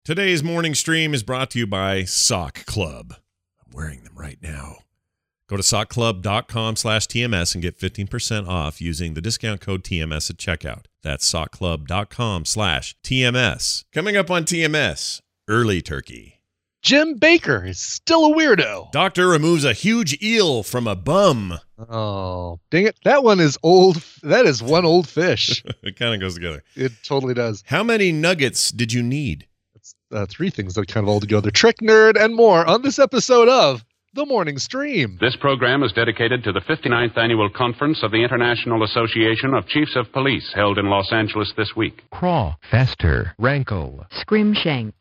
Today's morning stream is brought to you by Sock Club. I'm wearing them right now. Go to sockclub.com/TMS and get 15% off using the discount code TMS at checkout. That's sockclub.com/TMS. Coming up on TMS, early turkey. Jim Baker is still a weirdo. Doctor removes a huge eel from a bum. Oh, dang it. That one is old. That is one old fish. It kind of goes together. It totally does. How many nuggets did you need? Three things that kind of all together. Trick, nerd, and more on this episode of The Morning Stream. This program is dedicated to the 59th Annual Conference of the International Association of Chiefs of Police, held in Los Angeles this week. Craw, Fester, Rankle, Scrimshank.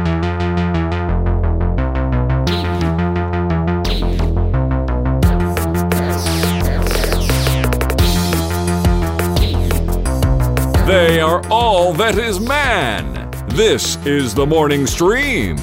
They are all that is man. This is The Morning Stream.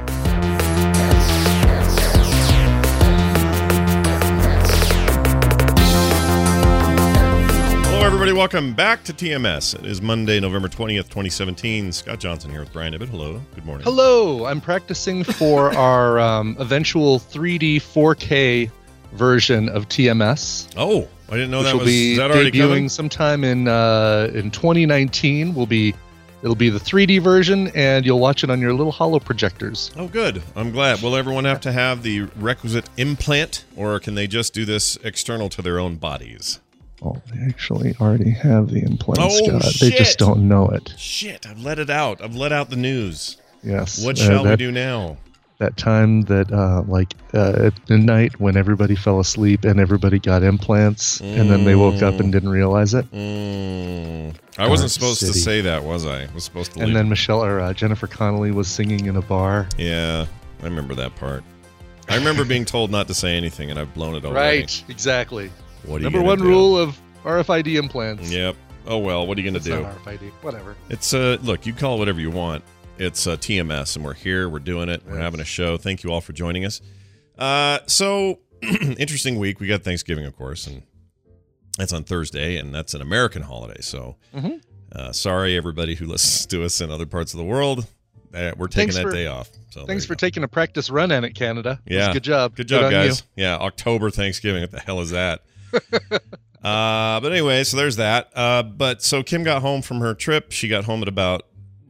Hello, everybody. Welcome back to TMS. It is Monday, November 20th, 2017. Scott Johnson here with Brian Ibbett. Hello. Good morning. Hello. I'm practicing for our eventual 3D 4K version of TMS. Oh, I didn't know that was. Is that already debuting coming? sometime in 2019. It'll be the 3D version, and you'll watch it on your little holo projectors. Oh, good. I'm glad. Will everyone have to have the requisite implant, or can they just do this external to their own bodies? Oh, they actually already have the implants, Oh, Scott. shit. They just don't know it. Shit, I've let it out. I've let out the news. Yes. What shall we do now? That time that, at midnight when everybody fell asleep and everybody got implants, and then they woke up and didn't realize it. I wasn't supposed to say that, was I? I was supposed to leave. And then Jennifer Connelly was singing in a bar. Yeah, I remember that part. I remember being told not to say anything, and I've blown it already. Right, exactly. What are you Number one gonna do? rule of RFID implants. Yep. Oh, well, what are you going to do? Not RFID, whatever. It's, look, you call it whatever you want. It's TMS, and we're here. We're doing it. We're having a show. Thank you all for joining us. So, interesting week. We got Thanksgiving, of course, and that's on Thursday, and that's an American holiday. So, sorry, everybody who listens to us in other parts of the world. We're taking that day off. So thanks for taking a practice run at it, Canada. Yeah. Good job. Good job, guys. You. Yeah, October Thanksgiving. What the hell is that? But anyway, so there's that. But so Kim got home from her trip. She got home at about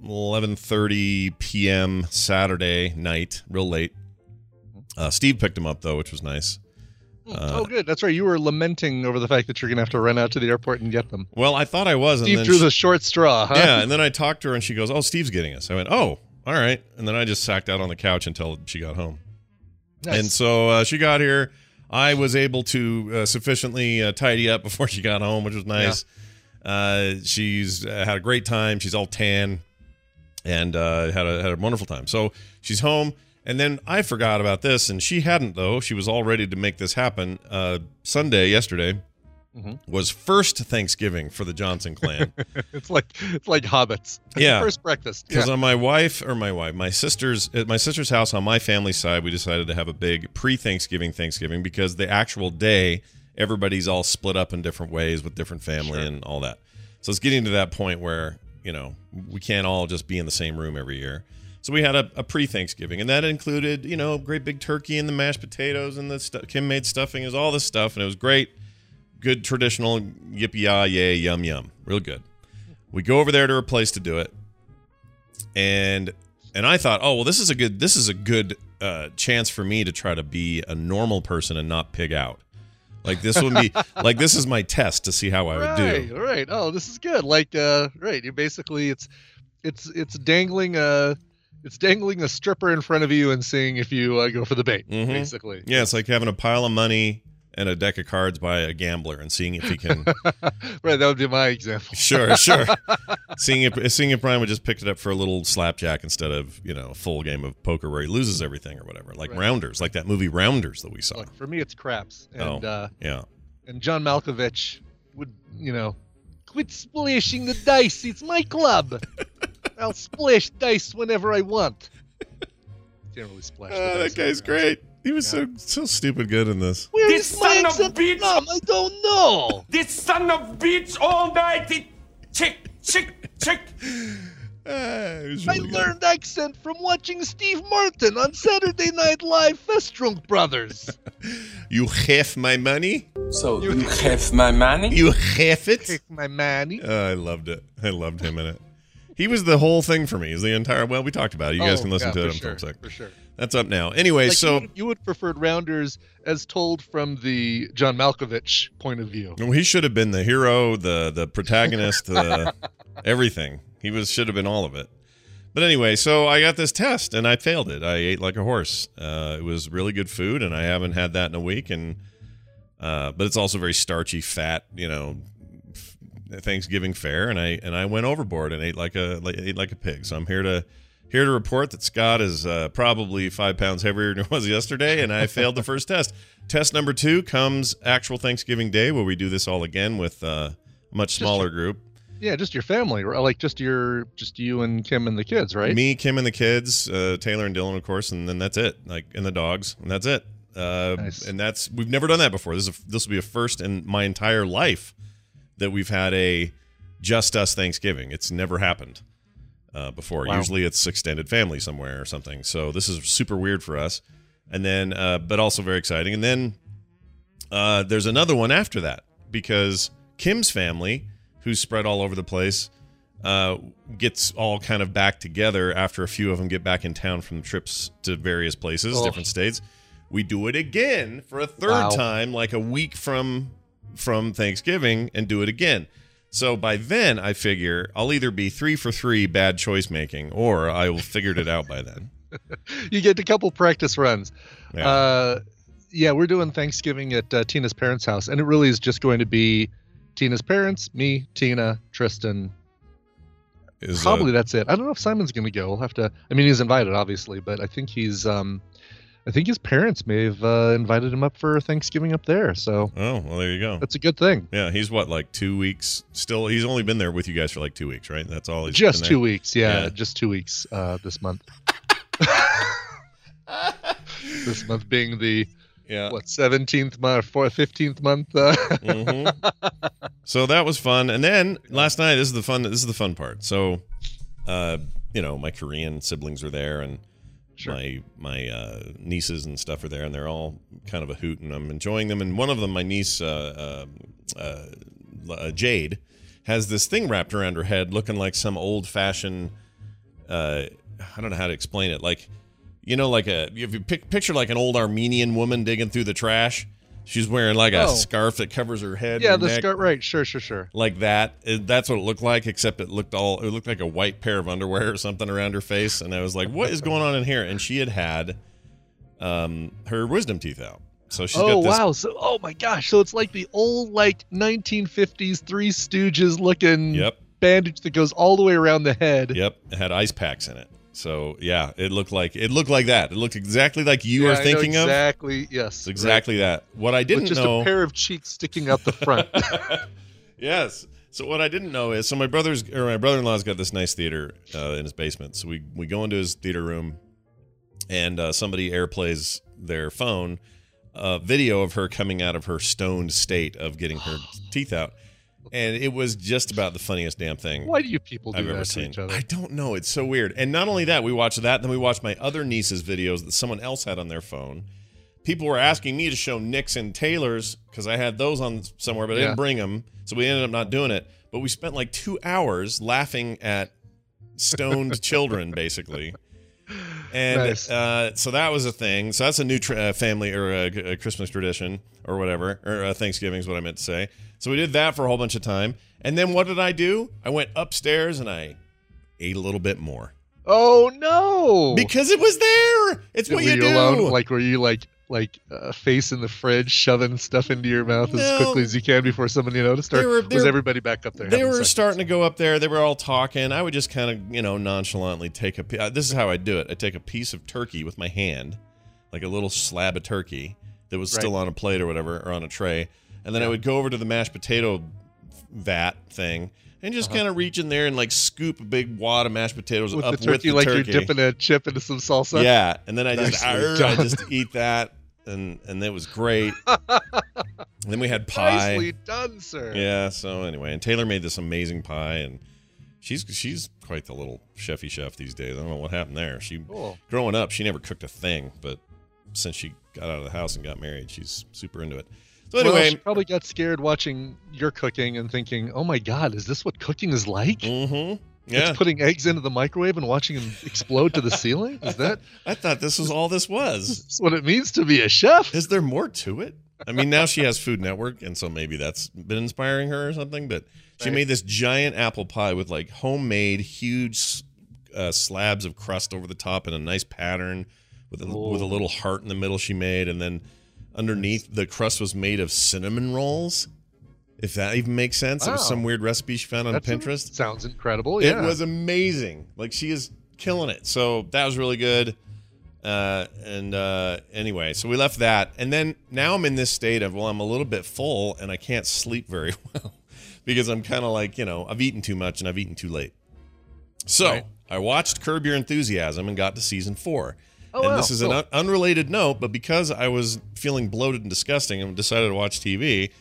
11:30 p.m. Saturday night, real late. Steve picked him up, though, which was nice. Oh, good. That's right. You were lamenting over the fact that you're going to have to run out to the airport and get them. Well, I thought I was. Steve and then drew the short straw, huh? Yeah, and then I talked to her, and she goes, "Oh, Steve's getting us." I went, "Oh, all right." And then I just sacked out on the couch until she got home. Nice. And so she got here. I was able to sufficiently tidy up before she got home, which was nice. Yeah. She's had a great time. She's all tan. And had a wonderful time. So she's home, and then I forgot about this, and she hadn't, though. She was all ready to make this happen. Sunday, yesterday, was first Thanksgiving for the Johnson clan. It's like hobbits. Yeah, first breakfast. Because on my sister's house on my family side, we decided to have a big pre-Thanksgiving Thanksgiving because the actual day everybody's all split up in different ways with different family and all that. So it's getting to that point where, you know, we can't all just be in the same room every year. So we had a pre-Thanksgiving, and that included, you know, great big turkey and the mashed potatoes and the Kim made stuffing, is all this stuff, and it was great. Good traditional yippee-yay, yum yum, real good. We go over there to her place to do it, and I thought, oh well, this is a good chance for me to try to be a normal person and not pig out. Like this would be like this is my test to see how I would do. Right. Oh, this is good. Like right. You basically it's dangling a stripper in front of you and seeing if you go for the bait. Basically. Yeah, it's like having a pile of money and a deck of cards by a gambler and seeing if he can. Right. That would be my example. Sure. seeing if Brian would just pick it up for a little slapjack instead of, you know, a full game of poker where he loses everything or whatever, like Rounders, like that movie Rounders that we saw. Look, for me, it's craps. And, yeah. And John Malkovich would, you know, quit splashing the dice. It's my club. I'll splash dice whenever I want. Can't really splash. That guy's great. He was so stupid good in this. Where This is my son of bitch! Mom, I don't know. This son of bitch all night, it chick. It was I really good. learned accent from watching Steve Martin on Saturday Night Live Festrunk Brothers. You have my money? So you have my money? You have it? Take my money. I loved it. I loved him in it. He was the whole thing for me. He's the entire. Well, we talked about it. You guys can listen to it on for FilmSec. For sure. That's up now. Anyway, Like so you would preferred Rounders as told from the John Malkovich point of view. well, he should have been the hero, the protagonist, the everything. He should have been all of it. But anyway, so I got this test and I failed it. I ate like a horse. It was really good food, and I haven't had that in a week. And but it's also very starchy, fat, Thanksgiving fare. And I went overboard and ate like a pig. So I'm here to report that Scott is probably 5 pounds heavier than he was yesterday, and I failed the first test. Test number 2 comes actual Thanksgiving Day, where we do this all again with a much smaller group. Yeah, just your family, or like just you and Kim and the kids, right? Me, Kim, and the kids, Taylor and Dylan, of course, and then that's it. And the dogs, and that's it. Nice. And we've never done that before. This will be a first in my entire life that we've had a just us Thanksgiving. It's never happened before. Wow. Usually it's extended family somewhere or something. So this is super weird for us. And then, but also very exciting. And then there's another one after that, because Kim's family, who's spread all over the place, gets all kind of back together after a few of them get back in town from trips to various places, different states. We do it again for a third time, like a week from Thanksgiving, and do it again. So by then, I figure I'll either be 3 for 3 bad choice making, or I will figured it out by then. You get a couple practice runs. Yeah. Yeah, we're doing Thanksgiving at Tina's parents' house, and it really is just going to be Tina's parents, me, Tina, Tristan. Probably that's it. I don't know if Simon's going to go. We'll have to. I mean, he's invited, obviously, but I think his parents may have invited him up for Thanksgiving up there. So. Oh, well, there you go. That's a good thing. Yeah, he's like 2 weeks still. He's only been there with you guys for like 2 weeks, right? That's all. He's Just been 2 there. weeks. Yeah, just 2 weeks this month. This month being the 17th month, 15th month. So that was fun. And then last night, this is the fun part. So, my Korean siblings are there, and my nieces and stuff are there, and they're all kind of a hoot, and I'm enjoying them. And one of them, my niece Jade, has this thing wrapped around her head, looking like some old-fashioned. I don't know how to explain it. Like, if you picture like an old Armenian woman digging through the trash. She's wearing like a scarf that covers her head. Yeah, and the neck. scarf. Right. Sure. Like that. That's what it looked like, except it looked like a white pair of underwear or something around her face. And I was like, what is going on in here? And she had her wisdom teeth out. So she's got this. Wow. So, oh my gosh. So it's like the old, 1950s Three Stooges looking bandage that goes all the way around the head. Yep. It had ice packs in it. So yeah, it looked like that. It looked exactly like you are thinking of. Exactly. Yes. It's exactly that. What I didn't With just know. a pair of cheeks sticking out the front. Yes. So what I didn't know is, my brother-in-law's got this nice theater in his basement. So we go into his theater room, and somebody airplays their phone video of her coming out of her stoned state of getting her teeth out. And it was just about the funniest damn thing. Why do you people do I've that ever to seen. each other? I don't know. It's so weird. And not only that, we watched that, then we watched my other niece's videos that someone else had on their phone. People were asking me to show Nick's and Taylor's because I had those on somewhere, but I didn't bring them. So we ended up not doing it. But we spent like 2 hours laughing at stoned children, basically. And Nice. So that was a thing. So that's a new family or a Christmas tradition or whatever, or Thanksgiving is what I meant to say. So we did that for a whole bunch of time. And then what did I do? I went upstairs and I ate a little bit more. Oh no! Because it was there. It's what you do. Alone? Were you face in the fridge, shoving stuff into your mouth as quickly as you can before somebody noticed? Or was everybody back up there? They were starting to go up there. They were all talking. I would just kind of, nonchalantly take this is how I do it. I take a piece of turkey with my hand, like a little slab of turkey that was still on a plate or whatever, or on a tray. And then I would go over to the mashed potato vat thing and just kind of reach in there and scoop a big wad of mashed potatoes with up the turkey, with the you're turkey. dipping a chip into some salsa. Yeah, and then I just Nicely eat that, and it was great. And then we had pie. Nicely done, sir. Yeah. So anyway, and Taylor made this amazing pie, and She's quite the little chefy chef these days. I don't know what happened there. Growing up, she never cooked a thing, but since she got out of the house and got married, she's super into it. So anyway, she probably got scared watching your cooking and thinking, "Oh my God, is this what cooking is like?" Mm-hmm. Yeah. It's putting eggs into the microwave and watching them explode to the ceiling. Is that? I thought this was all this was. That's what it means to be a chef. Is there more to it? I mean, now she has Food Network, and so maybe that's been inspiring her or something. But she made this giant apple pie with like homemade huge slabs of crust over the top and a nice pattern with a little heart in the middle she made. And then underneath the crust was made of cinnamon rolls, if that even makes sense. Wow. It was some weird recipe she found on Pinterest. Sounds incredible. Yeah. It was amazing. Like, she is killing it. So that was really good. Anyway, so we left that. And then now I'm in this state of, well, I'm a little bit full and I can't sleep very well because I'm kind of like, I've eaten too much and I've eaten too late. So I watched Curb Your Enthusiasm and got to season 4. This is an unrelated note, but because I was feeling bloated and disgusting and decided to watch TV,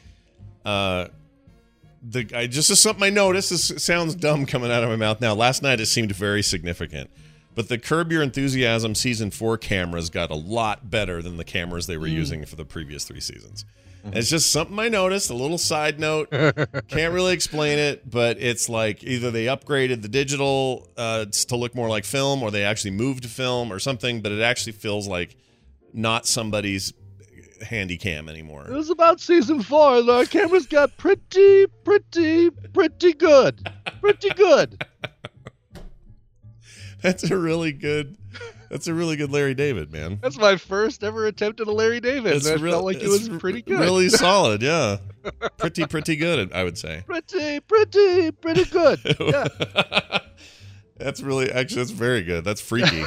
just as something I noticed, this sounds dumb coming out of my mouth now. Last night it seemed very significant. But the Curb Your Enthusiasm season 4 cameras got a lot better than the cameras they were using for the previous 3 seasons. Mm-hmm. It's just something I noticed, a little side note. Can't really explain it, but it's like either they upgraded the digital to look more like film, or they actually moved to film or something, but it actually feels like not somebody's handy cam anymore. It was about season 4. The cameras got pretty good. Pretty good. That's a really good Larry David, man. That's my first ever attempt at a Larry David. I felt like it was pretty good. Really solid, yeah. Pretty good, I would say. Pretty good. Yeah. That's very good. That's freaky.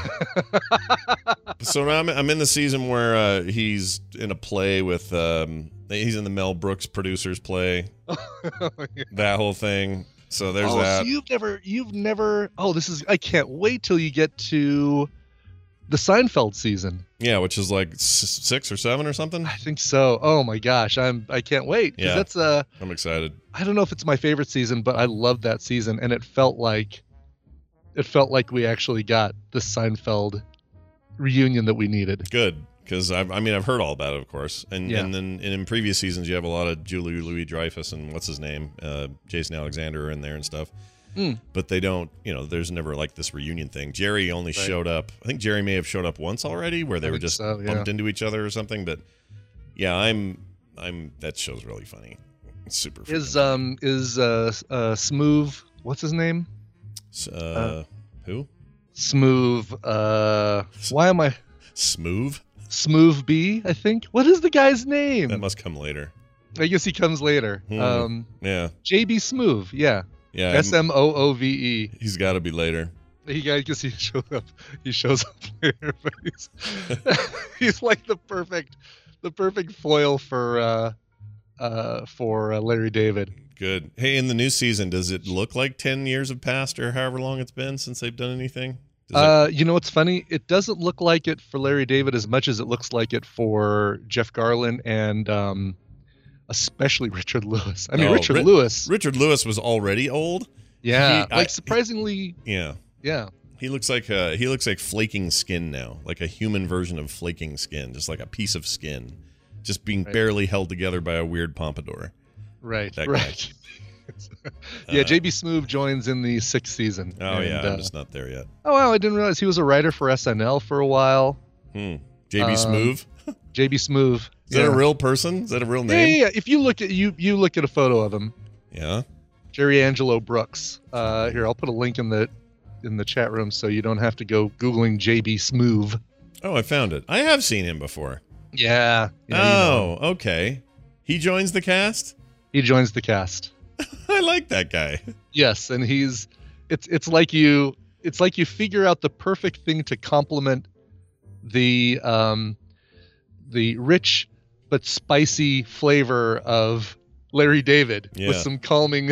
So now I'm in the season where he's in a play with he's in the Mel Brooks producers play. That whole thing. So there's that. So you've never. Oh, I can't wait till you get to the Seinfeld season. Yeah, which is like 6 or 7 or something. I think so. Oh my gosh, I can't wait. Yeah, that's I'm excited. I don't know if it's my favorite season, but I loved that season, and it felt like we actually got the Seinfeld reunion that we needed. Good. Because I've heard all about it, of course, and then in previous seasons you have a lot of Julie Louis-Dreyfus and what's his name, Jason Alexander in there and stuff, but they don't, there's never like this reunion thing. Jerry only showed up. I think Jerry may have showed up once already, where they were just bumped into each other or something. But yeah, that show's really funny. It's super. Is Smooth? What's his name? Who? Smooth. Why am I Smooth? Smooth B, I think. What is the guy's name? That must come later. I guess he comes later. Yeah. JB Smoove, yeah. Yeah. SMOOVE. He's got to be later. I guess he shows up. He shows up later, but he's like the perfect foil for Larry David. Good. Hey, in the new season, does it look like 10 years have passed or however long it's been since they've done anything? What's funny? It doesn't look like it for Larry David as much as it looks like it for Jeff Garlin and especially Richard Lewis. Richard Lewis. Richard Lewis was already old. Yeah, surprisingly. Yeah. Yeah. He looks like flaking skin now, like a human version of flaking skin, just like a piece of skin, just being barely held together by a weird pompadour. Right. Yeah, JB Smoove joins in the 6th season. Oh, and, I'm just not there yet. Oh, wow, I didn't realize he was a writer for SNL for a while. JB Smoove? JB Smoove. Is that a real person? Is that a real name? Yeah. If you look at you look at a photo of him. Yeah. Jerry Angelo Brooks. Here, I'll put a link in the chat room so you don't have to go Googling JB Smoove. Oh, I found it. I have seen him before. Yeah. Okay. He joins the cast? He joins the cast. I like that guy. Yes, and it's like you figure out the perfect thing to complement the rich but spicy flavor of Larry David with some calming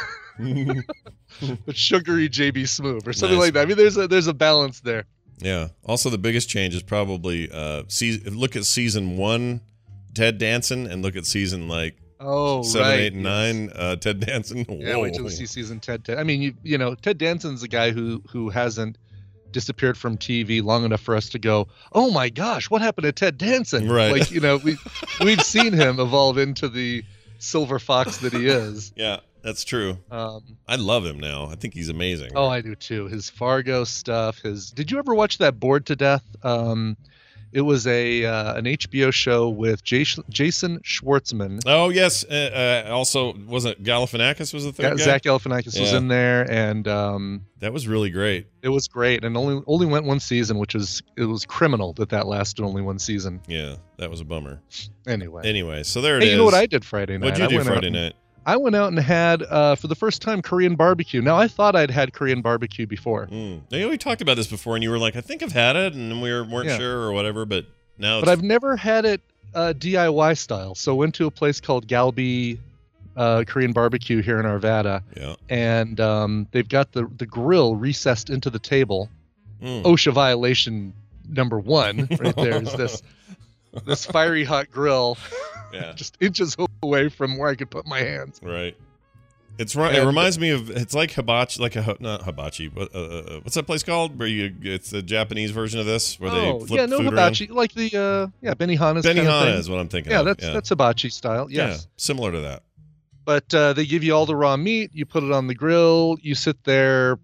but sugary JB Smoove or something like that. I mean, there's a balance there. Yeah. Also, the biggest change is probably look at season 1 Ted Danson and look at season Oh, 7, right. 8, and 9. Ted Danson. Whoa. Yeah, wait till you see season 10. I mean, you know, Ted Danson's a guy who hasn't disappeared from TV long enough for us to go, oh my gosh, what happened to Ted Danson? Right. Like, you know, we've seen him evolve into the silver fox that he is. Yeah, that's true. I love him now. I think he's amazing. Oh, I do too. His Fargo stuff. Did you ever watch that Bored to Death? It was an HBO show with Jason Schwartzman. Oh yes. Also, wasn't Galifianakis was the third guy? Zach Galifianakis was in there, and that was really great. It was great, and only went one season, which was criminal that lasted only one season. Yeah, that was a bummer. Anyway, so there it is. You know what I did Friday night? What'd you do Friday night? I went out and had, for the first time, Korean barbecue. Now, I thought I'd had Korean barbecue before. We talked about this before, and you were like, I think I've had it, and we weren't sure or whatever, but now But I've never had it DIY style. So went to a place called Galbi Korean barbecue here in Arvada. Yeah. And they've got the grill recessed into the table. OSHA violation number 1 right there is this fiery hot grill. Yeah. Just inches away from where I could put my hands. Right. It reminds me of, it's like hibachi, not hibachi, but what's that place called? Where it's the Japanese version of this, where they flip food hibachi, around? like the Benihana's. Benihana is what I'm thinking. Yeah, of. that's hibachi style. Yes, yeah, similar to that. But they give you all the raw meat. You put it on the grill. You sit there,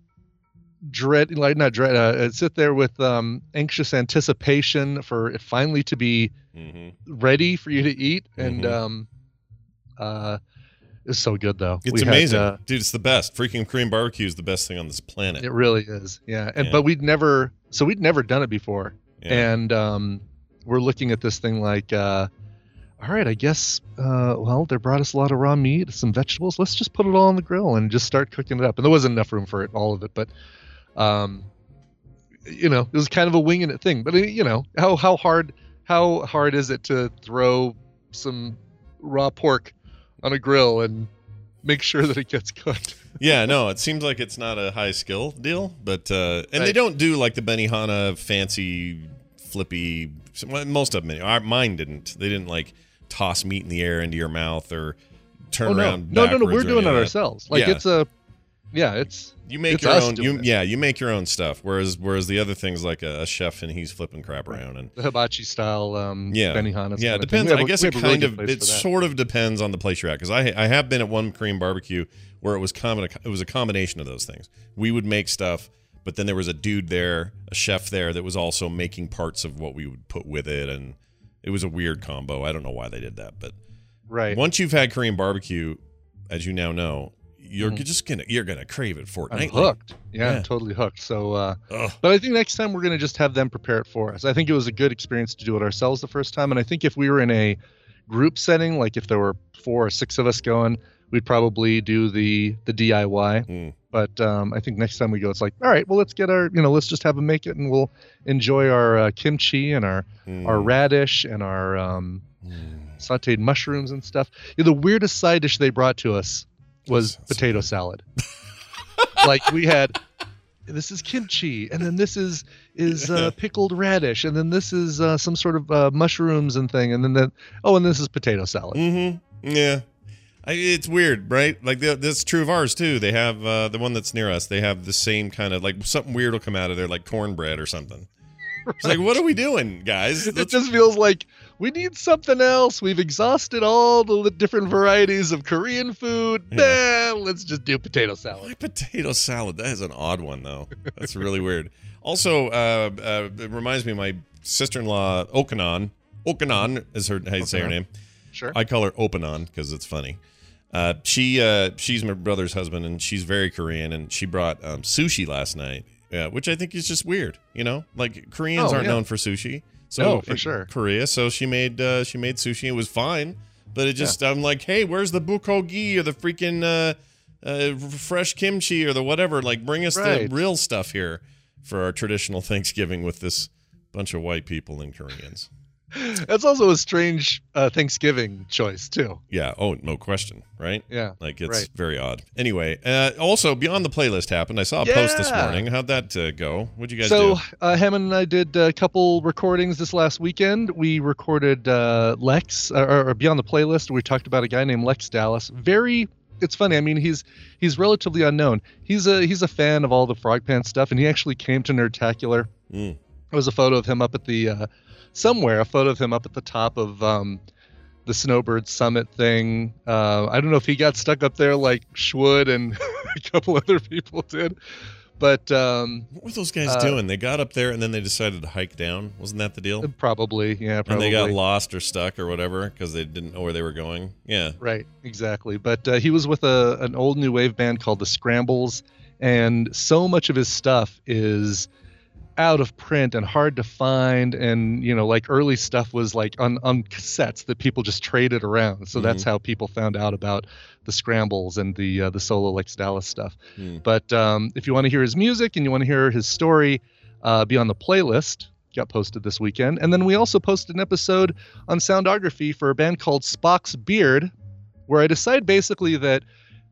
sit there with anxious anticipation for it finally to be ready for you to eat, and it's so good though. It's amazing, dude. It's the best. Freaking Korean barbecue is the best thing on this planet. It really is. Yeah, but we'd never done it before, and we're looking at this thing like, all right, I guess. They brought us a lot of raw meat, some vegetables. Let's just put it all on the grill and just start cooking it up. And there wasn't enough room for all of it, but it was kind of a winging it thing. But how hard is it to throw some raw pork on a grill and make sure that it gets cooked? Yeah, no, it seems like it's not a high skill deal, but they don't do like the Benihana fancy flippy. Most of them, mine didn't. They didn't like toss meat in the air into your mouth or turn around. No. We're doing it ourselves. Like you make your own. You make your own stuff. Whereas the other things like a chef and he's flipping crap around and the hibachi style. Benihana. Yeah, it depends. I guess it sort of depends on the place you're at. Because I have been at one Korean barbecue where it was a combination of those things. We would make stuff, but then there was a dude there, a chef there that was also making parts of what we would put with it, and it was a weird combo. I don't know why they did that, but once you've had Korean barbecue, as you now know, you're just gonna crave it fortnightly. I'm hooked. Yeah, totally hooked. So, but I think next time we're gonna just have them prepare it for us. I think it was a good experience to do it ourselves the first time, and I think if we were in a group setting, like if there were 4 or 6 of us going, we'd probably do the DIY. But I think next time we go, it's like, all right, well, let's get let's just have them make it, and we'll enjoy our kimchi and our radish and our sauteed mushrooms and stuff. The weirdest side dish they brought to us was potato salad. Like we had, this is kimchi, and then this is pickled radish, and then this is some sort of mushrooms and thing, and then and this is potato salad. Yeah. It's weird, right? Like that's true of ours too. They have the one that's near us. They have the same kind of like something weird will come out of there, like cornbread or something. It's like, what are we doing, guys? It just feels like we need something else. We've exhausted all the different varieties of Korean food. Let's just do potato salad. Why potato salad? That is an odd one, though. That's really weird. Also, it reminds me of my sister-in-law, Okanon. Okanon is how you say her name. Sure. I call her Opanon because it's funny. She's my brother's husband, and she's very Korean, and she brought sushi last night, which I think is just weird. Like Koreans aren't known for sushi. So for sure. Korea. So she made sushi. It was fine, but it just I'm like, hey, where's the bulgogi or the freaking fresh kimchi or the whatever? Like, bring us the real stuff here for our traditional Thanksgiving with this bunch of white people and Koreans. That's also a strange Thanksgiving choice too. Yeah. Oh, no question. Right. Yeah. Like it's very odd. Anyway, also Beyond the Playlist happened. I saw a post this morning. How'd that go? What'd you guys do? So Hammond and I did a couple recordings this last weekend. We recorded Lex or Beyond the Playlist. We talked about a guy named Lex Dallas. It's funny. I mean, he's relatively unknown. He's a fan of all the Frog Pants stuff, and he actually came to Nerdtacular. There was a photo of him up at the a photo of him up at the top of the Snowbird Summit thing. I don't know if he got stuck up there like Schwood and a couple other people did, but what were those guys doing? They got up there and then they decided to hike down. Wasn't that the deal? Probably, yeah. Probably. And they got lost or stuck or whatever because they didn't know where they were going. Yeah. Right. Exactly. But he was with an old new wave band called the Scrambles, and so much of his stuff is out of print and hard to find, and like early stuff was like on cassettes that people just traded around, so that's how people found out about the Scrambles and the solo Lex Dallas stuff. But if you want to hear his music and you want to hear his story, Beyond the Playlist got posted this weekend. And then we also posted an episode on Soundography for a band called Spock's Beard, where I decided basically that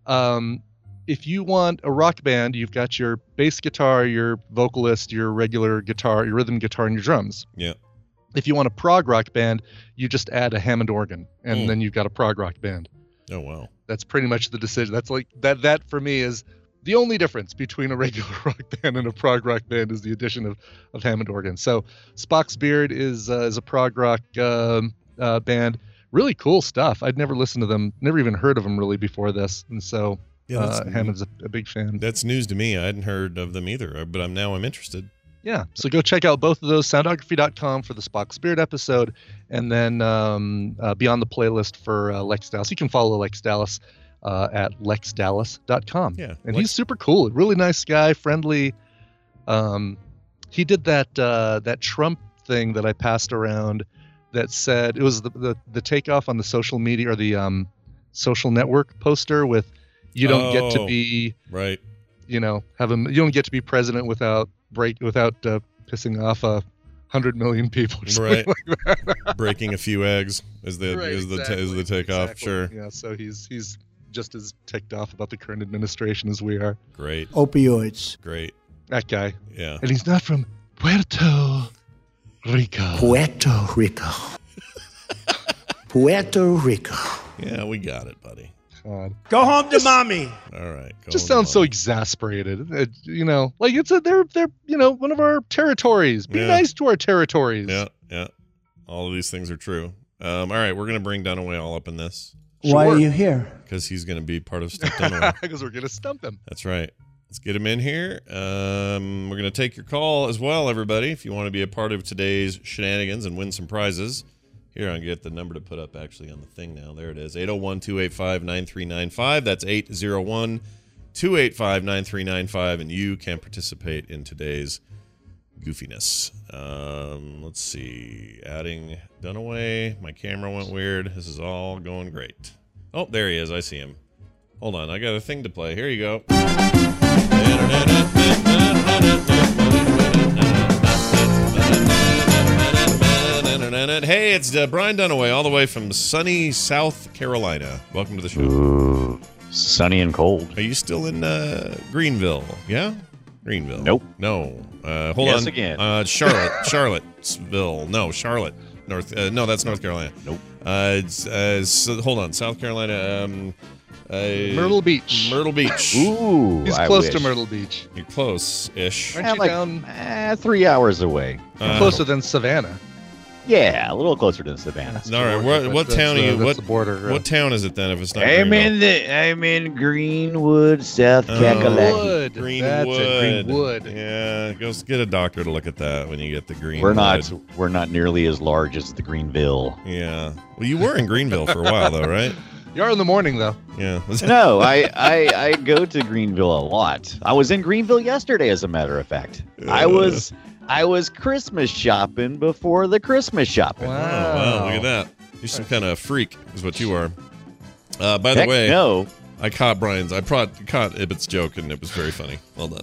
if you want a rock band, you've got your bass guitar, your vocalist, your regular guitar, your rhythm guitar, and your drums. Yeah. If you want a prog rock band, you just add a Hammond organ, and then you've got a prog rock band. Oh, wow. That's pretty much the decision. That's like that for me is the only difference between a regular rock band and a prog rock band is the addition of Hammond organ. So Spock's Beard is a prog rock band. Really cool stuff. I'd never listened to them, never even heard of them really before this, and so Hammond's a big fan. That's news to me. I hadn't heard of them either, but I'm interested. Yeah, so go check out both of those, soundography.com for the Spock's Beard episode, and then Beyond the Playlist for Lex Dallas. You can follow Lex Dallas at lexdallas.com. Yeah, and he's super cool, really nice guy, friendly. He did that Trump thing that I passed around that said, it was the takeoff on the social media or the social network poster with, you don't get to be right. You don't get to be president without pissing off 100 million people. Right. Like that. Breaking a few eggs is the takeoff. Exactly. Sure. Yeah. So he's just as ticked off about the current administration as we are. Great. Opioids. Great. That guy. Yeah. And he's not from Puerto Rico. Puerto Rico. Puerto Rico. Yeah, we got it, buddy. God. Go home to mommy. All right. Just sounds so exasperated. Like they're one of our territories. Be nice to our territories. Yeah. All of these things are true. All right, we're gonna bring Dunaway all up in this. Why are you here? Because he's gonna be part of Stump Dunaway. Because we're gonna stump him. That's right. Let's get him in here. We're gonna take your call as well, everybody. If you want to be a part of today's shenanigans and win some prizes. Here, I'll get the number to put up actually on the thing now. There it is, 801-285-9395. That's 801-285-9395, and you can participate in today's goofiness. Let's see. Adding Dunaway. My camera went weird. This is all going great. Oh, there he is. I see him. Hold on. I got a thing to play. Here you go. Hey, it's Brian Dunaway, all the way from sunny South Carolina. Welcome to the show. Ooh, sunny and cold. Are you still in Greenville? Yeah? Greenville. Nope. No. Hold yes on. Again. Charlottesville. No, Charlotte. No, that's North Carolina. Nope. Hold on. South Carolina. Myrtle Beach. Myrtle Beach. Ooh, he's close to Myrtle Beach. You're close-ish. Aren't you like, down 3 hours away? Closer than Savannah. Yeah, a little closer than Savannah. All right, what town are you? That's the border. What town is it then? If it's not, I'm in Greenwood, South Carolina. Greenwood. Yeah, go get a doctor to look at that when you get the Greenwood. We're not nearly as large as the Greenville. Yeah. Well, you were in Greenville for a while though, right? You are in the morning though. Yeah. No, I go to Greenville a lot. I was in Greenville yesterday, as a matter of fact. I was Christmas shopping before the Christmas shopping. Wow, look at that. You're some kind of freak is what you are. By the way, no. I caught Ibbot's joke, and it was very funny. Well done.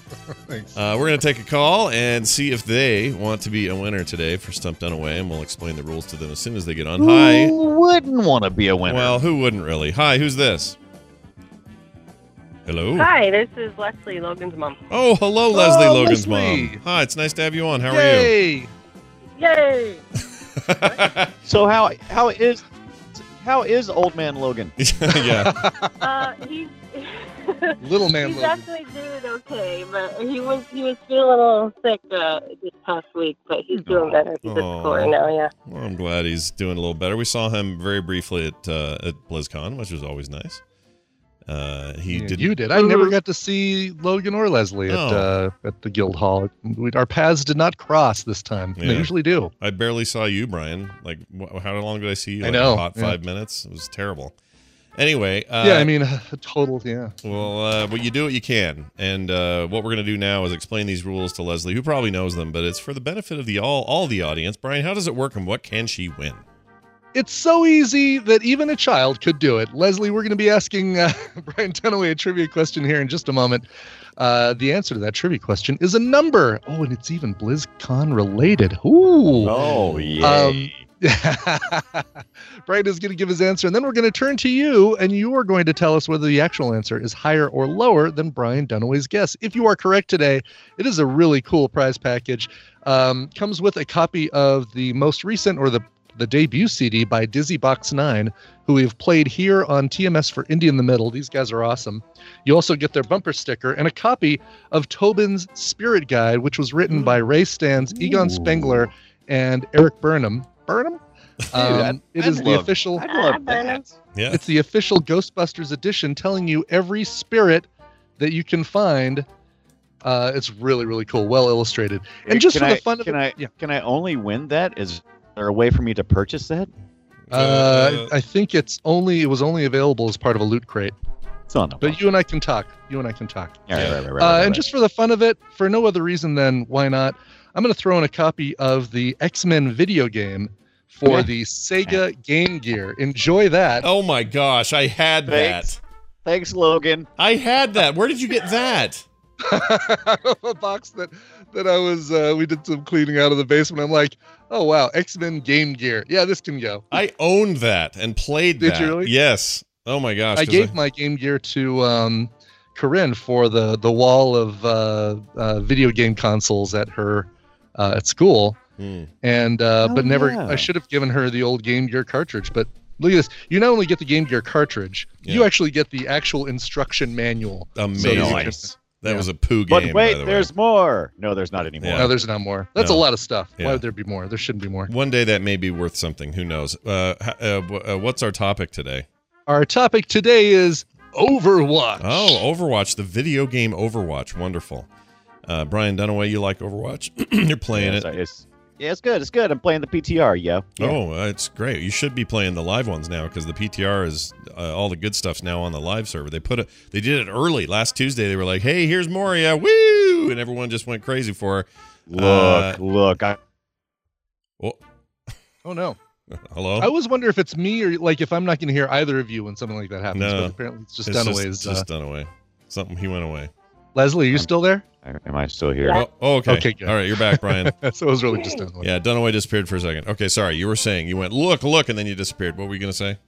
Thanks. We're going to take a call and see if they want to be a winner today for Stump Dunaway, and we'll explain the rules to them as soon as they get on. Hi. Who wouldn't want to be a winner? Well, who wouldn't really? Hi, who's this? Hello? Hi, this is Leslie, Logan's mom. Oh, hello, Leslie, Logan's Leslie. mom. Hi, it's nice to have you on. How Yay! Yay! are you? So how is old man Logan? Yeah. He's Little man he's Logan. actually doing okay, but he was feeling a little sick this past week, but he's doing better. He's at Aw. school now, yeah. Well, I'm glad he's doing a little better. We saw him very briefly at BlizzCon, which was always nice. He Yeah, did. you did. I never got to see Logan or Leslie Oh. at the Guild Hall. Our paths did not cross this time. They Yeah. usually do. I barely saw you, Brian. Like, how long did I see you? I Like know, a hot yeah. 5 minutes. It was terrible. Anyway. Yeah, I mean, total. Yeah. Well, you do what you can, and what we're going to do now is explain these rules to Leslie, who probably knows them, but it's for the benefit of the all the audience. Brian, how does it work, and what can she win? It's so easy that even a child could do it. Leslie, we're going to be asking Brian Dunaway a trivia question here in just a moment. The answer to that trivia question is a number. Oh, and it's even BlizzCon related. Ooh. Oh, yay. Brian is going to give his answer, and then we're going to turn to you, and you are going to tell us whether the actual answer is higher or lower than Brian Dunaway's guess. If you are correct today, it is a really cool prize package. Comes with a copy of the most recent, or the debut CD by Dizzy Box 9, who we've played here on TMS for Indie in the Middle. These guys are awesome. You also get their bumper sticker and a copy of Tobin's Spirit Guide, which was written by Ray Stans, Egon Spengler, and Eric Burnham. Burnham? It is the official. I love that. Yeah. It's the official Ghostbusters edition, telling you every spirit that you can find. It's really, really cool, well illustrated. And just for the fun of it, Can I only win that? Is there a way for me to purchase that? I think it was only available as part of a loot crate. But you and I can talk. And just for the fun of it, for no other reason than why not, I'm going to throw in a copy of the X-Men video game for the Sega Game Gear. Enjoy that. Oh my gosh, I had that. Thanks, Logan. I had that. Where did you get that? A box that I was we did some cleaning out of the basement. I'm like, oh wow, X-Men Game Gear. Yeah, this can go. I owned that and played that. Did you really? Yes. Oh my gosh. I gave my Game Gear to Corinne for the wall of video game consoles at her at school. And but never. yeah. I should have given her the old Game Gear cartridge. But look at this. You not only get the Game Gear cartridge, you actually get the actual instruction manual. Amazing. That was a poo game. But wait, by the there's more. No, there's not anymore. No, there's not more. That's a lot of stuff. Yeah. Why would there be more? There shouldn't be more. One day that may be worth something. Who knows? What's our topic today? Our topic today is Overwatch. Oh, Overwatch, the video game Overwatch. Wonderful. Brian Dunaway, you like Overwatch? You're playing it. It's good. It's good. I'm playing the PTR, yeah. Oh, it's great. You should be playing the live ones now because the PTR is all the good stuff's now on the live server. They did it early last Tuesday. They were like, "Hey, here's Moria, woo!" and everyone just went crazy for her. Look. Oh no. Hello. I always wonder if it's me or like if I'm not going to hear either of you when something like that happens. No, but apparently it's just Dunaway's. Just Dunaway. Something he went away. Leslie, are you still there? Am I still here? Oh, okay. Okay, good. All right, you're back, Brian. So it was really just Dunaway. Yeah, Dunaway disappeared for a second. Okay, sorry. You were saying you went look, and then you disappeared. What were you going to say?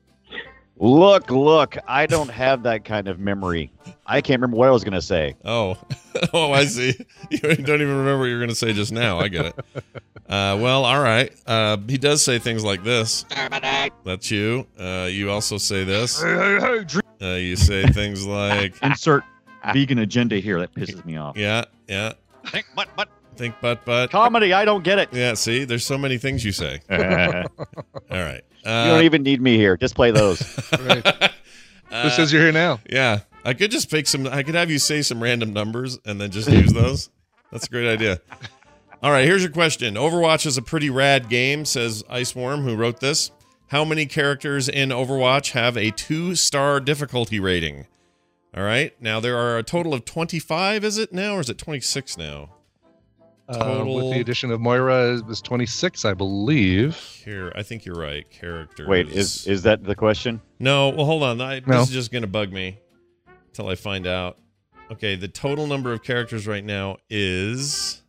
Look. I don't have that kind of memory. I can't remember what I was going to say. Oh, I see. You don't even remember what you were going to say just now. I get it. Well, all right. He does say things like this. That's you. You also say this. You say things like insert vegan agenda here. That pisses me off. Yeah. Think but. Comedy, I don't get it. Yeah, see, there's so many things you say. All right. You don't even need me here. Just play those. Right. Who says you're here now? Yeah. I could just pick I could have you say some random numbers and then just use those. That's a great idea. All right, here's your question. Overwatch is a pretty rad game, says Iceworm, who wrote this. How many characters in Overwatch have a 2-star difficulty rating? All right. Now, there are a total of 25, is it now, or is it 26 now? Total... with the addition of Moira, it was 26, I believe. Here, I think you're right. Characters. Wait, is that the question? No, well, hold on. This is just going to bug me until I find out. Okay, the total number of characters right now is...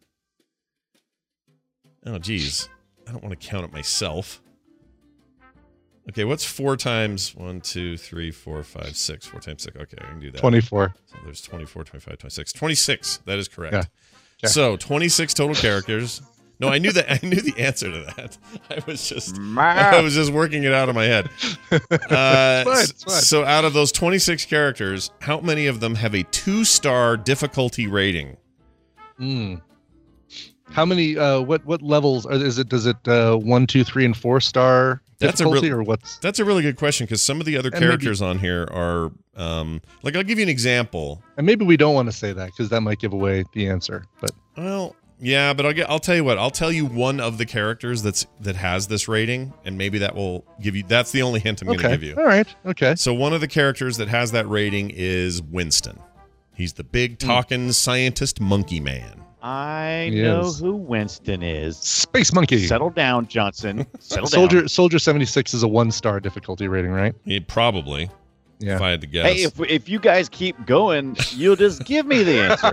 Oh, geez. I don't want to count it myself. Okay, what's 4 times 1, 2, 3, 4, 5, 6? 4 times 6. Okay, I can do that. 24. So there's 24, 25, 26. 26. That is correct. Yeah. Okay. So 26 total characters. No, I knew that. I knew the answer to that. I was just working it out in my head. It's fine. So out of those 26 characters, how many of them have a 2-star difficulty rating? How many? What levels is it? Does it 1, 2, 3, and 4-star difficulty, or what's? That's a really good question, because some of the other characters on here are like, I'll give you an example. And maybe we don't want to say that because that might give away the answer. But well, yeah, but I'll tell you what. I'll tell you one of the characters that has this rating, and maybe that will give you. That's the only hint I'm going to give you. All right. Okay. So one of the characters that has that rating is Winston. He's the big talking scientist monkey man. I know who Winston is. Space Monkey. Settle down, Johnson. Settle down. Soldier 76 is a 1-star difficulty rating, right? Probably. Yeah. If I had to guess. Hey, if you guys keep going, you'll just give me the answer.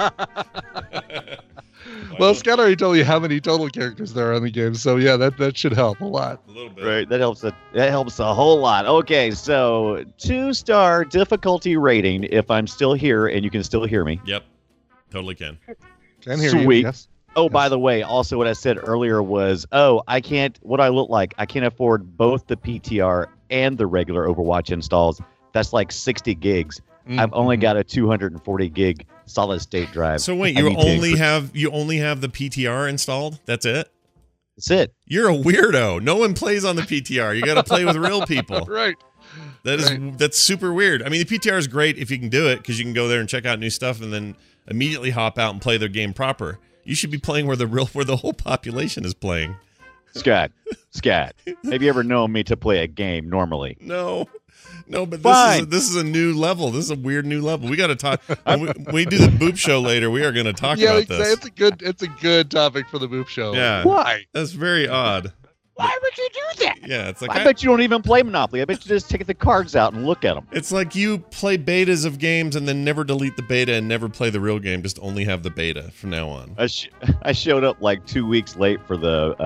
Well, Scott already told you how many total characters there are on the game, so yeah, that should help a lot. A little bit. Right, that helps a whole lot. Okay, so 2-star difficulty rating if I'm still here and you can still hear me. Yep. Totally can. Can hear Sweet. you, yes. Oh, yes. By the way, also what I said earlier was, what I look like. I can't afford both the PTR and the regular Overwatch installs. That's like 60 gigs. I've only got a 240 gig solid state drive. So wait, you only have the PTR installed? That's it? That's it. You're a weirdo. No one plays on the PTR. You got to play with real people. Right. That's super weird. I mean, the PTR is great if you can do it, because you can go there and check out new stuff and then immediately hop out and play their game proper. You should be playing where the whole population is playing. Scott, have you ever known me to play a game normally? No, but this is a new level. This is a weird new level. We got to talk. When we do the Boop Show later, we are going to talk about this. It's a good topic for the Boop Show. Yeah. Why? That's very odd. Why would you do that? Yeah, it's like I bet you don't even play Monopoly. I bet you just take the cards out and look at them. It's like you play betas of games and then never delete the beta and never play the real game. Just only have the beta from now on. I showed up like 2 weeks late for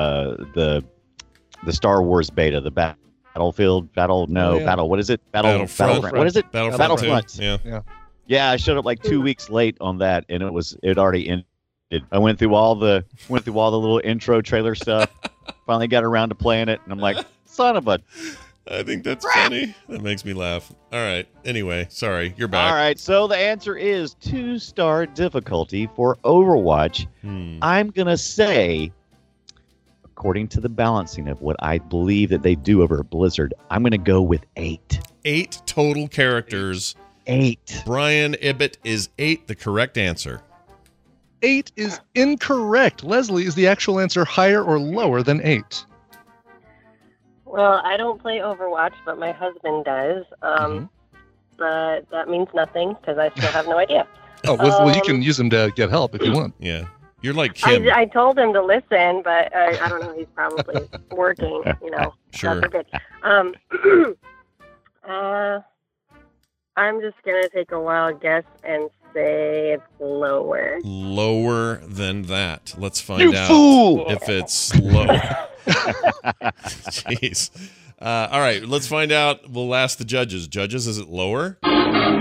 the Star Wars beta, the Battlefront. What is it? Battlefront. What is it? Battlefront. Yeah. I showed up like 2 weeks late on that, and it already ended. I went through all the little intro trailer stuff. Finally got around to playing it, and I'm like, son of a... I think that's funny. That makes me laugh. All right. Anyway, sorry. You're back. All right. So the answer is 2-star difficulty for Overwatch. I'm going to say, according to the balancing of what I believe that they do over at Blizzard, I'm going to go with 8. 8 total characters. 8. Brian Ibbett is 8 the correct answer. 8 is incorrect. Leslie, is the actual answer higher or lower than 8? Well, I don't play Overwatch, but my husband does. But that means nothing because I still have no idea. Oh, well, you can use him to get help if you want. Yeah. You're like Kim. I told him to listen, but I don't know. He's probably working, Sure. God forbid. I'm just going to take a wild guess and say it's lower. Lower than that. Let's find you out fool! If it's lower. Jeez. All right, let's find out. We'll ask the judges. Judges, is it lower? Oh,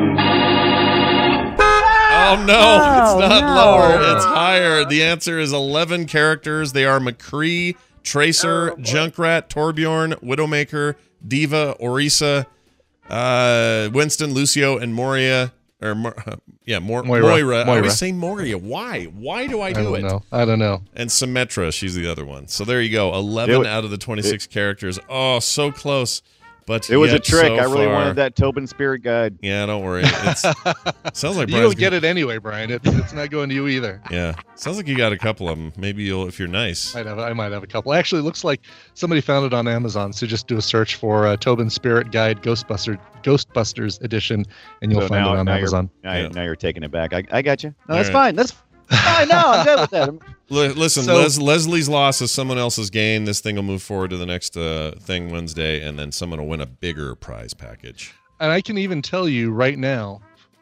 no, it's not lower. It's higher. The answer is 11 characters. They are McCree, Tracer, Junkrat, Torbjorn, Widowmaker, Diva, Orisa, Winston, Lucio, and Moira. Moira. I always say Moria. Why? Why do I do it? I don't know. And Symmetra, she's the other one. So there you go. 11 out of the 26 characters. Oh, so close. But it was a trick. So I really far. wanted that Tobin Spirit Guide. Yeah, don't worry. Sounds like you don't get it anyway, Brian. It's not going to you either. Yeah, sounds like you got a couple of them. Maybe you'll, if you're nice. I might have a couple. Actually, it looks like somebody found it on Amazon. So just do a search for Tobin Spirit Guide Ghostbusters Edition, and you'll find it on Amazon. Now you're taking it back. I got you. No, that's fine. That's fine. No, I'm good with that. Listen, Leslie's loss is someone else's gain. This thing will move forward to the next thing Wednesday, and then someone will win a bigger prize package. And I can even tell you right now,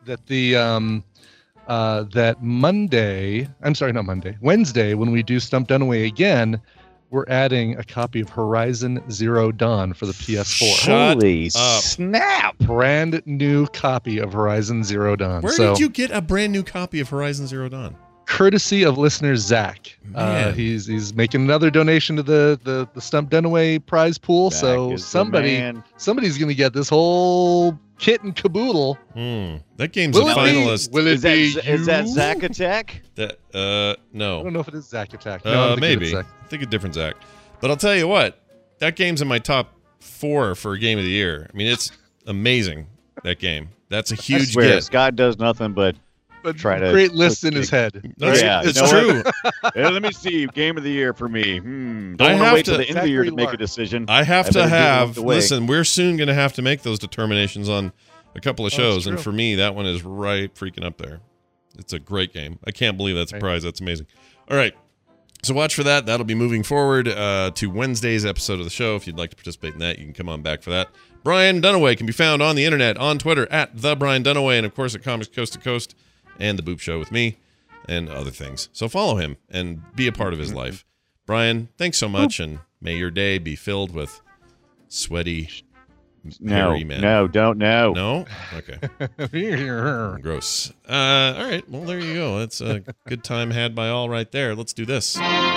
that the that Wednesday, when we do Stump Dunaway again, we're adding a copy of Horizon Zero Dawn for the PS4. Holy snap! Brand new copy of Horizon Zero Dawn. Where did you get a brand new copy of Horizon Zero Dawn? Courtesy of listener Zach. He's making another donation to the Stump Dunaway prize pool. Zach so somebody's going to get this whole kit and caboodle. That game's a finalist. Is that Zack Attack? No. I don't know if it is Zack Attack. No, maybe. I think a different Zack. But I'll tell you what, that game's in my top 4 for Game of the Year. I mean, it's amazing, that game. That's a huge get. Scott does nothing but try to create lists in his head. It's true. Let me see. Game of the Year for me. Don't I have wait to till the end of the year to make a decision. I have to have. Listen, we're soon going to have to make those determinations on a couple of shows, and for me, that one is right freaking up there. It's a great game. I can't believe that's a prize. That's amazing. All right. So watch for that. That'll be moving forward to Wednesday's episode of the show. If you'd like to participate in that, you can come on back for that. Brian Dunaway can be found on the internet, on Twitter, at The Brian Dunaway, and, of course, at Comics Coast to Coast and The Boop Show with me and other things. So follow him and be a part of his life. Brian, thanks so much, and may your day be filled with sweaty, hairy men. No, don't know. No? Okay. Gross. All right. Well, there you go. That's a good time had by all right there. Let's do this.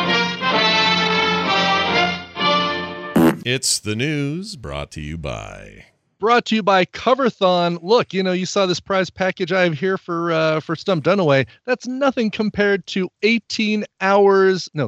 It's the news brought to you by Coverthon. Look, you saw this prize package I have here for Stump Dunaway. That's nothing compared to 16 hours. Wow.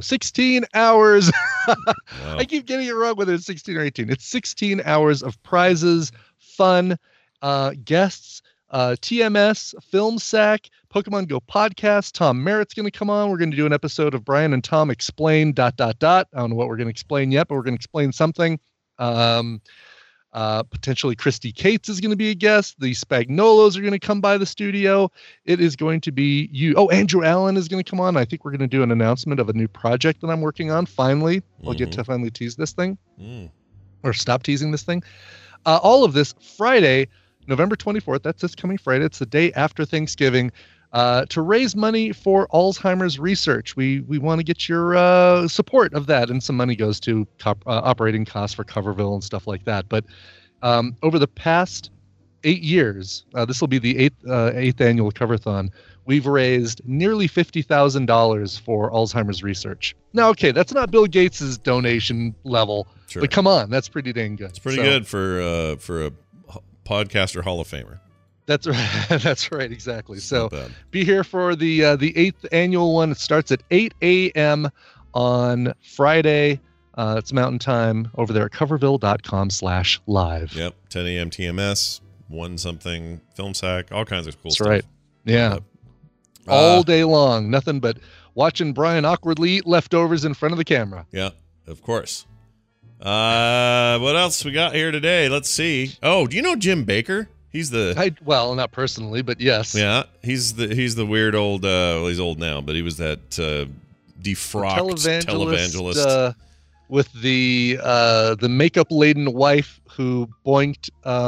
I keep getting it wrong whether it's 16 or 18. It's 16 hours of prizes, fun, guests, TMS, Film Sack, Pokemon Go podcast. Tom Merritt's going to come on. We're going to do an episode of Brian and Tom explain ... I don't know what we're going to explain yet, but we're going to explain something. Potentially Christy Cates is going to be a guest. The Spagnolos are going to come by the studio. It is going to be you. Oh, Andrew Allen is going to come on. I think we're going to do an announcement of a new project that I'm working on. Finally, I'll get to finally tease this thing or stop teasing this thing. All of this Friday, November 24th. That's this coming Friday. It's the day after Thanksgiving. To raise money for Alzheimer's research. We want to get your support of that, and some money goes to operating costs for Coverville and stuff like that. But over the past 8 years, this will be the eighth annual Coverthon, we've raised nearly $50,000 for Alzheimer's research. Now, okay, that's not Bill Gates's donation level, but come on, that's pretty dang good. It's pretty good for a podcaster Hall of Famer. That's right. That's right. Exactly. So be here for the 8th annual one. It starts at 8 a.m. on Friday. It's Mountain Time over there at coverville.com/live. Yep. 10 a.m. TMS, 1 something, Film Sack, all kinds of cool stuff. That's right. Yeah. All day long. Nothing but watching Brian awkwardly eat leftovers in front of the camera. Yeah, of course. What else we got here today? Let's see. Oh, do you know Jim Baker? He's well, not personally, but yes. Yeah, he's the weird old. Well, he's old now, but he was that defrocked televangelist with the makeup laden wife who boinked.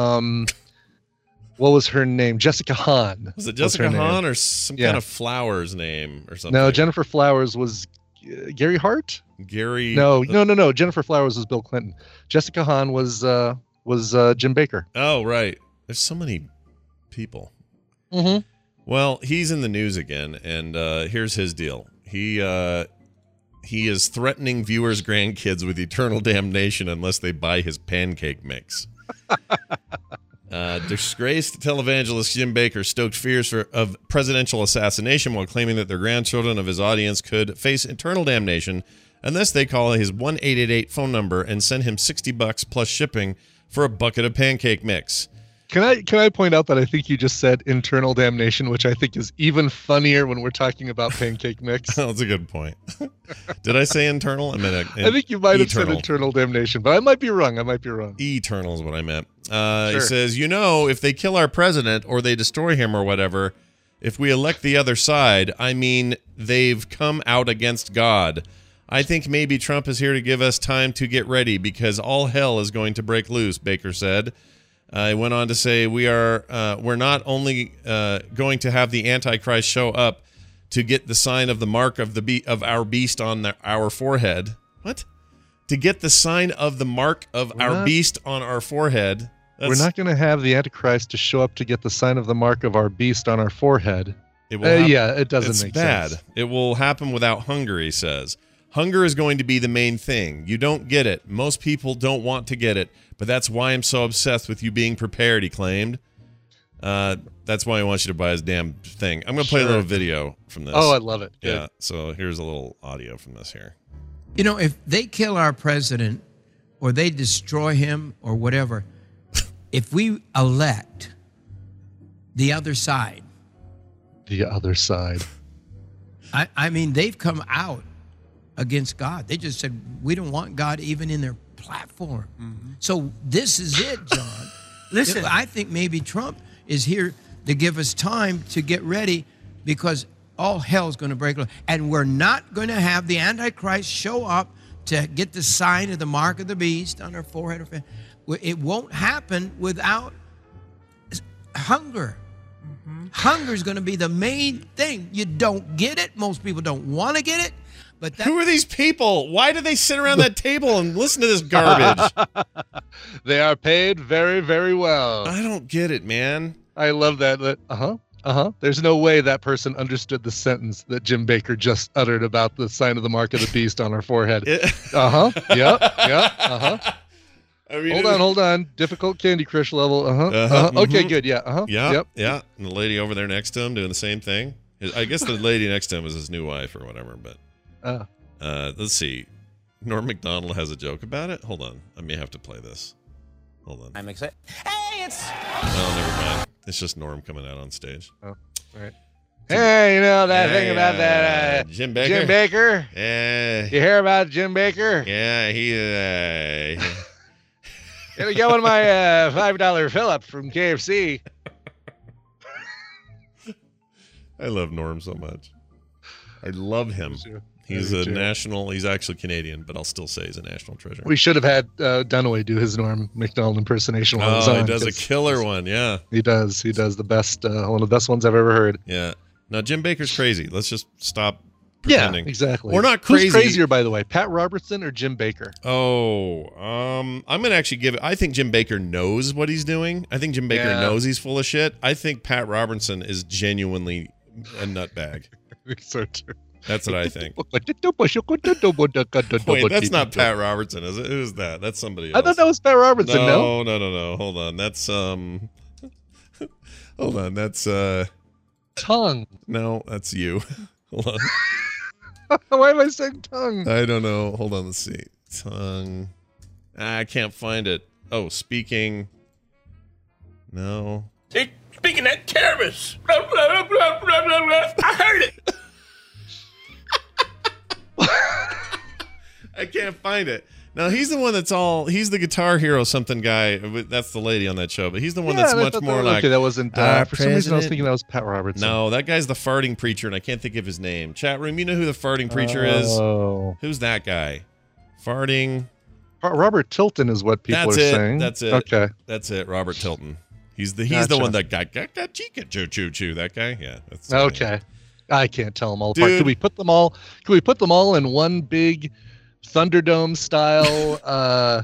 What was her name? Jessica Hahn. Was it Jessica Hahn or some kind of Flowers name or something? No, Jennifer Flowers was Gary Hart. No. Jennifer Flowers was Bill Clinton. Jessica Hahn was Jim Baker. Oh, right. There's so many people. Mm-hmm. Well, he's in the news again, and here's his deal. He is threatening viewers' grandkids with eternal damnation unless they buy his pancake mix. Disgraced televangelist Jim Baker stoked fears of presidential assassination while claiming that their grandchildren of his audience could face eternal damnation unless they call his 1-888 phone number and send him $60 plus shipping for a bucket of pancake mix. Can I point out that I think you just said internal damnation, which I think is even funnier when we're talking about pancake mix. That's a good point. Did I say internal? I meant I think you might have said internal damnation, but I might be wrong. Eternal is what I meant. Sure. He says, if they kill our president or they destroy him or whatever, if we elect the other side, I mean, they've come out against God. I think maybe Trump is here to give us time to get ready because all hell is going to break loose, Baker said. He went on to say, we're not only going to have the Antichrist show up to get the sign of the mark of our beast on our forehead. What? To get the sign of the mark of our beast on our forehead. We're not going to have the Antichrist to show up to get the sign of the mark of our beast on our forehead. It will yeah, it doesn't make bad. sense. It will happen without hunger, he says. Hunger is going to be the main thing. You don't get it. Most people don't want to get it, but that's why I'm so obsessed with you being prepared, he claimed. That's why he wants you to buy his damn thing. I'm going to play a little video from this. Oh, I love it. Yeah, Good. so here's a little audio from this here. You know, if they kill our president or they destroy him or whatever, if we elect the other side. The other side. I mean, they've come out against God. They just said, we don't want God even in their platform. Mm-hmm. So this is it, John. Listen. I think maybe Trump is here to give us time to get ready because all hell's going to break loose. And we're not going to have the Antichrist show up to get the sign of the mark of the beast on our forehead. It won't happen without hunger. Mm-hmm. Hunger is going to be the main thing. You don't get it. Most people don't want to get it. But who are these people? Why do they sit around that table and listen to this garbage? They are paid very, very well. I don't get it, man. I love that. There's no way that person understood the sentence that Jim Baker just uttered about the sign of the mark of the beast on our forehead. Yep. I mean, hold on. Difficult Candy Crush level. Okay, good. Yeah. Yeah. And the lady over there next to him doing the same thing. I guess the lady next to him is his new wife or whatever. But let's see. Norm Macdonald has a joke about it. Hold on. I may have to play this. Hold on. I'm excited. Hey, it's. Oh, never mind. It's just Norm coming out on stage. Oh, right. Hey, you know that thing about that Jim Baker? Jim Baker? Yeah. You hear about Jim Baker? Yeah, he. Here we go with my $5 fill-up from KFC. I love Norm so much. I love him. He's a national. He's actually Canadian, but I'll still say he's a national treasure. We should have had Dunaway do his Norm Macdonald impersonation. Oh, he does a killer one. Yeah, he does. He does the best. One of the best ones I've ever heard. Yeah. Now Jim Baker's crazy. Let's just stop pretending. Yeah, exactly. We're not crazy. Who's crazier, by the way, Pat Robertson or Jim Baker? Oh, I'm going to actually give it. I think Jim Baker knows what he's doing. I think Jim Baker knows he's full of shit. I think Pat Robertson is genuinely a nutbag. So true. That's what I think. Wait, that's not Pat Robertson, is it? Who's that? That's somebody else. I thought that was Pat Robertson. No. Hold on. That's hold on. That's Tongue. No, that's you. Hold on. Why am I saying tongue? I don't know. Hold on. Let's see. Tongue. I can't find it. Oh, speaking. No. Hey, speaking that Terrace. Blah, blah, blah, blah, blah, blah. I heard it. I can't find it. Now, he's the one he's the Guitar Hero something guy. That's the lady on that show, but he's the one that's much more like. Okay, that wasn't. For some reason, I was thinking that was Pat Robertson. No, that guy's the farting preacher, and I can't think of his name. Chat room, you know who the farting preacher is? Who's that guy? Farting. Robert Tilton is what people are saying. That's it. Okay. That's it. Robert Tilton. He's the one that got chica choo choo. That guy. Yeah. That's okay. I can't tell them all apart. Could we put them all? Could we put them all in one big Thunderdome style?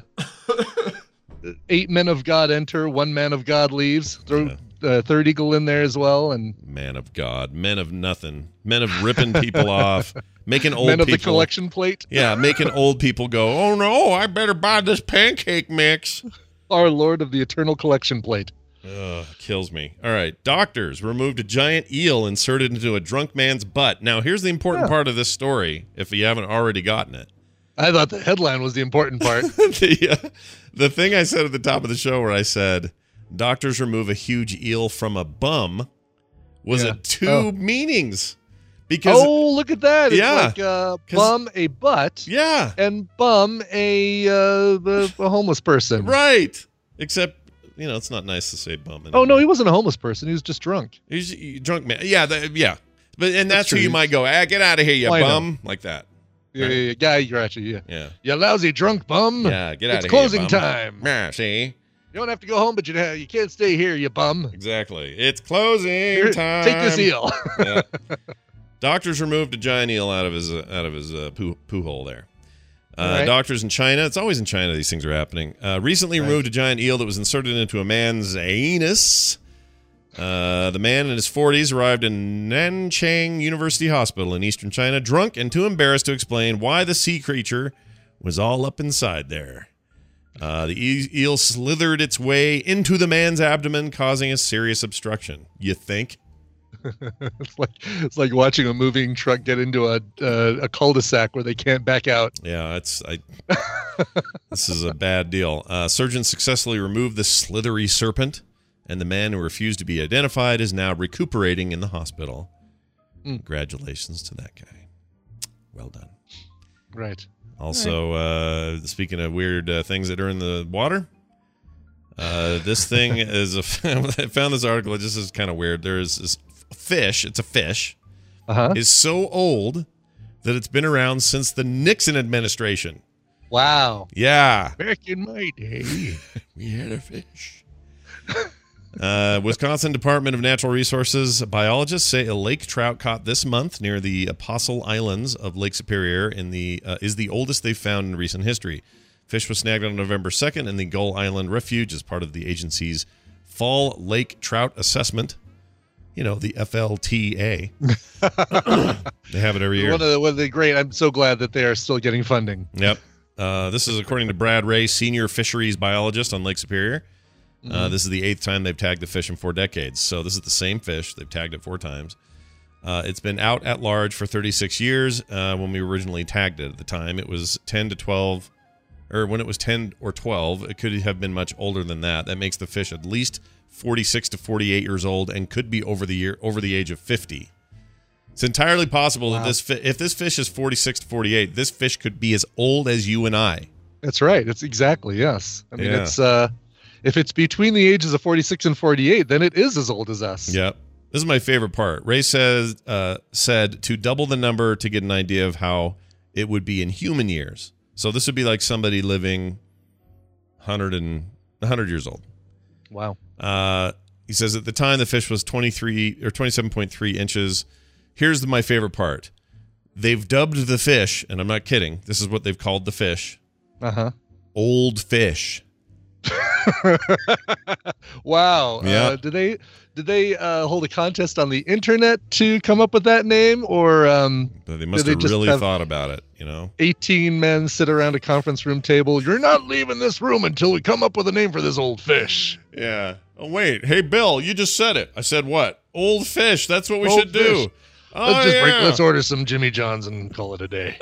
8 men of God enter, 1 man of God leaves. Throw Third Eagle in there as well, and man of God, men of nothing, men of ripping people off, making old men of people, the collection plate. Yeah, making old people go, oh no, I better buy this pancake mix. Our Lord of the Eternal Collection Plate. Kills me. All right. Doctors removed a giant eel inserted into a drunk man's butt. Now, here's the important part of this story, if you haven't already gotten it. I thought the headline was the important part. The thing I said at the top of the show where I said, doctors remove a huge eel from a bum was at two meanings. Because look at that. It's like bum a butt. Yeah. And bum a homeless person. Right. Except, it's not nice to say bum anymore. Oh, no, he wasn't a homeless person. He was just drunk. He's a drunk man. Yeah, But that's who you might go, get out of here, you bum. Like that. Yeah, you're actually, yeah. You lousy drunk bum. Yeah, get out of here. It's closing time. Yeah, see? You don't have to go home, but you can't stay here, you bum. Exactly. It's closing time. Take this eel. Yeah. Doctors removed a giant eel out of his poo hole there. Right. Doctors in China, it's always in China these things are happening, recently removed a giant eel that was inserted into a man's anus. The man in his 40s arrived in Nanchang University Hospital in eastern China, drunk and too embarrassed to explain why the sea creature was all up inside there. The eel slithered its way into the man's abdomen, causing a serious obstruction. You think? It's like watching a moving truck get into a cul-de-sac where they can't back out. Yeah, this is a bad deal. Surgeons successfully removed the slithery serpent, and the man who refused to be identified is now recuperating in the hospital. Congratulations to that guy. Well done. Right. Also, speaking of weird things that are in the water, this thing is I found this article. It just is kind of weird. There's this fish. It's a fish. Is so old that it's been around since the Nixon administration. Wow. Yeah. Back in my day, we had a fish. Wisconsin Department of Natural Resources biologists say a lake trout caught this month near the Apostle Islands of Lake Superior is the oldest they've found in recent history. Fish was snagged on November 2nd in the Gull Island Refuge as part of the agency's Fall Lake Trout Assessment. You know, the FLTA. They have it every year. One of the great. I'm so glad that they are still getting funding. Yep. This is according to Brad Ray, senior fisheries biologist on Lake Superior. This is the 8th time they've tagged the fish in 4 decades. So this is the same fish. They've tagged it 4 times. It's been out at large for 36 years. When we originally tagged it at the time, it was 10 to 12, or when it was 10 or 12, it could have been much older than that. That makes the fish at least 46 to 48 years old and could be over the age of 50. It's entirely possible that if this fish is 46 to 48, this fish could be as old as you and I. That's right. It's exactly, yes. I mean, it's if it's between the ages of 46 and 48, then it is as old as us. Yep. This is my favorite part. Ray said to double the number to get an idea of how it would be in human years. So this would be like somebody living 100 years old. Wow. He says at the time the fish was 23 or 27.3 inches. Here's my favorite part. They've dubbed the fish, and I'm not kidding. This is what they've called the fish. Old fish. Wow. Yeah. Did they hold a contest on the internet to come up with that name, or but they must have really thought about it, you know? 18 men sit around a conference room table. You're not leaving this room until we come up with a name for this old fish. Yeah. Oh wait, hey Bill, you just said it. I said what? Old fish. That's what we should do. Oh, let's order some Jimmy John's and call it a day.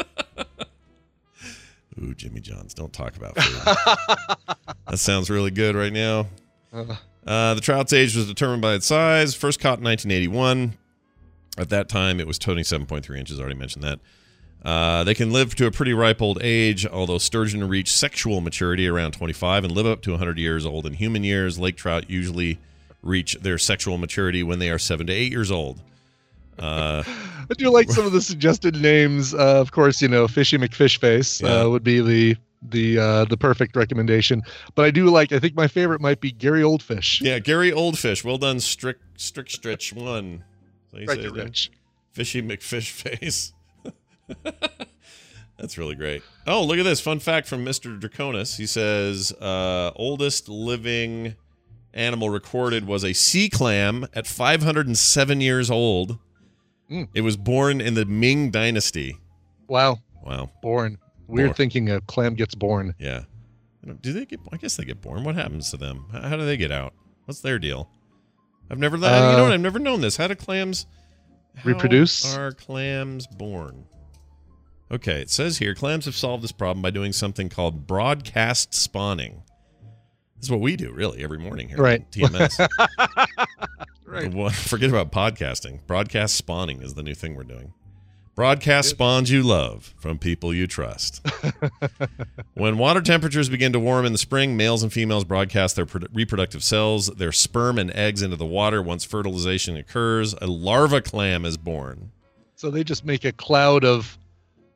Ooh, Jimmy John's. Don't talk about food. That sounds really good right now. The trout's age was determined by its size. First caught in 1981. At that time, it was 27.3 inches. I already mentioned that. They can live to a pretty ripe old age, although sturgeon reach sexual maturity around 25 and live up to 100 years old. In human years, lake trout usually reach their sexual maturity when they are 7 to 8 years old. I do like some of the suggested names. Of course, Fishy McFishface would be the perfect recommendation. But I do like. I think my favorite might be Gary Oldfish. Yeah, Gary Oldfish. Well done, Strict Stretch 1. So right there, Rich. Fishy McFishface. That's really great. Oh, look at this fun fact from Mr. Draconis. He says oldest living animal recorded was a sea clam at 507 years old. It was born in the Ming Dynasty. Wow. Born. Weird thinking a clam gets born. Yeah. Do they get? I guess they get born. What happens to them? How do they get out? What's their deal? I've never. I've never known this. How do clams reproduce? Are clams born? Okay, it says here clams have solved this problem by doing something called broadcast spawning. This is what we do, really, every morning here at TMS. Right. Forget about podcasting. Broadcast spawning is the new thing we're doing. Broadcast spawns you love from people you trust. When water temperatures begin to warm in the spring, males and females broadcast their reproductive cells, their sperm and eggs into the water. Once fertilization occurs, a larva clam is born. So they just make a cloud of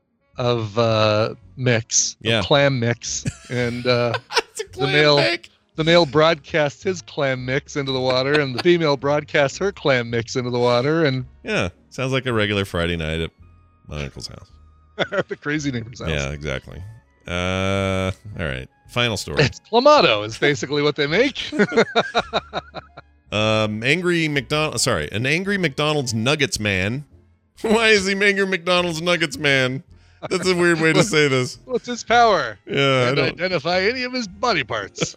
mix, clam mix, and the male. The male broadcasts his clam mix into the water, and the female broadcasts her clam mix into the water. And yeah, sounds like a regular Friday night at my uncle's house. The crazy neighbor's house. Yeah, exactly. All right. Final story. It's Clamato is basically what they make. An angry McDonald's Nuggets man. Why is he angry McDonald's Nuggets man? That's a weird way to say this. What's his power? Yeah, Can't identify any of his body parts.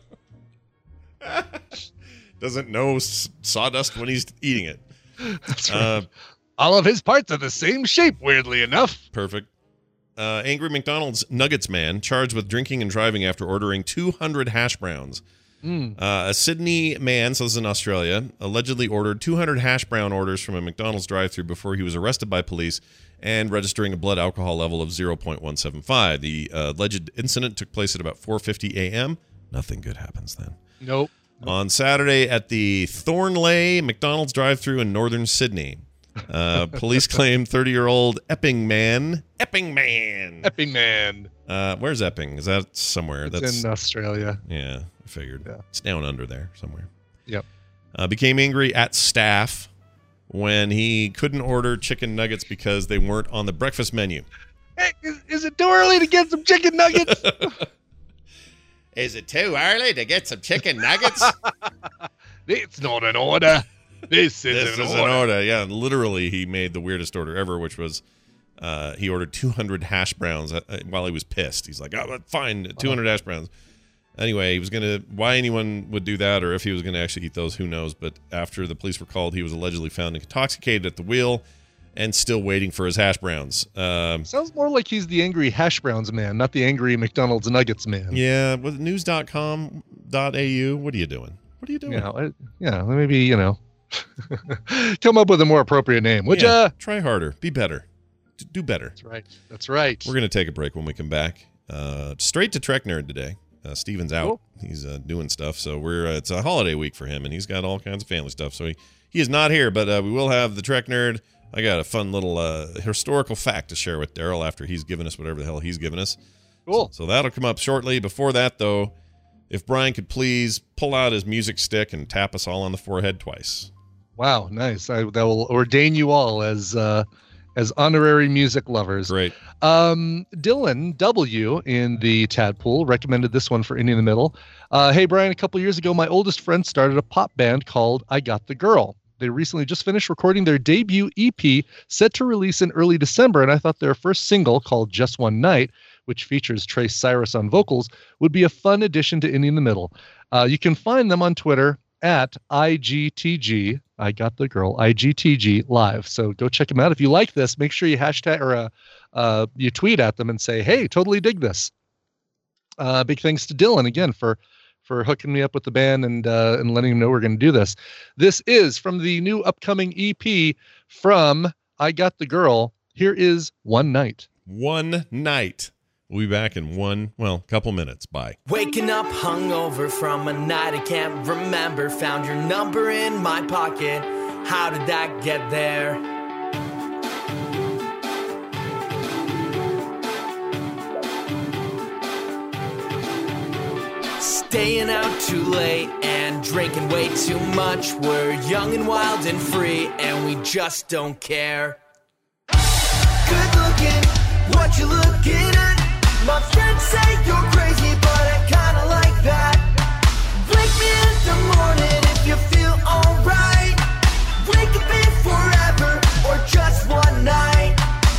Doesn't know sawdust when he's eating it. That's right. All of his parts are the same shape, weirdly enough. Perfect. Angry McDonald's Nuggets man charged with drinking and driving after ordering 200 hash browns. A Sydney man, so this is in Australia, allegedly ordered 200 hash brown orders from a McDonald's drive-thru before he was arrested by police and registering a blood alcohol level of 0.175. The alleged incident took place at about 4:50 a.m. Nothing good happens then. Nope. On Saturday at the Thornleigh McDonald's drive-thru in northern Sydney. Police claim 30-year-old Epping man. Where's Epping? Is that somewhere? That's in Australia. Yeah, I figured. Yeah. It's down under there somewhere. Yep. Became angry at staff when he couldn't order chicken nuggets because they weren't on the breakfast menu. Hey, is it too early to get some chicken nuggets? Is it too early to get some chicken nuggets? It's not an order. This is an order. Yeah, literally, he made the weirdest order ever, which was he ordered 200 hash browns while he was pissed. He's like, oh, fine, 200 hash browns. Anyway, he was going to, why anyone would do that or if he was going to actually eat those, who knows. But after the police were called, he was allegedly found intoxicated at the wheel and still waiting for his hash browns. Sounds more like he's the angry hash browns man, not the angry McDonald's Nuggets man. Yeah, with news.com.au, what are you doing? Yeah, maybe, come up with a more appropriate name, would ya? Try harder. Be better. Do better. That's right. We're going to take a break. When we come back. Straight to Trek Nerd today. Steven's out. Cool. He's doing stuff. So it's a holiday week for him, and he's got all kinds of family stuff. So he is not here, but we will have the Trek Nerd. I got a fun little historical fact to share with Daryl after he's given us whatever the hell he's given us. Cool. So that'll come up shortly. Before that, though, if Brian could please pull out his music stick and tap us all on the forehead twice. Wow, nice. That will ordain you all as honorary music lovers. Great. Dylan W. in the Tadpool recommended this one for Indie in the Middle. Hey, Brian, a couple years ago, my oldest friend started a pop band called I Got the Girl. They recently just finished recording their debut EP set to release in early December, and I thought their first single, called Just One Night, which features Trace Cyrus on vocals, would be a fun addition to Indie in the Middle. You can find them on Twitter at IGTG, I Got the Girl, IGTG Live. So go check them out. If you like this, make sure you hashtag or you tweet at them and say, hey, totally dig this. Big thanks to Dylan again for hooking me up with the band and letting him know we're going to do this. This is from the new upcoming EP from I Got the Girl. Here is One Night. One Night. We'll be back in couple minutes. Bye. Waking up hungover from a night I can't remember. Found your number in my pocket. How did that get there? Staying out too late and drinking way too much. We're young and wild and free, and we just don't care. Good looking, what you looking at? My friends say you're crazy, but I kinda like that. Wake me in the morning if you feel alright. We could be forever or just one night.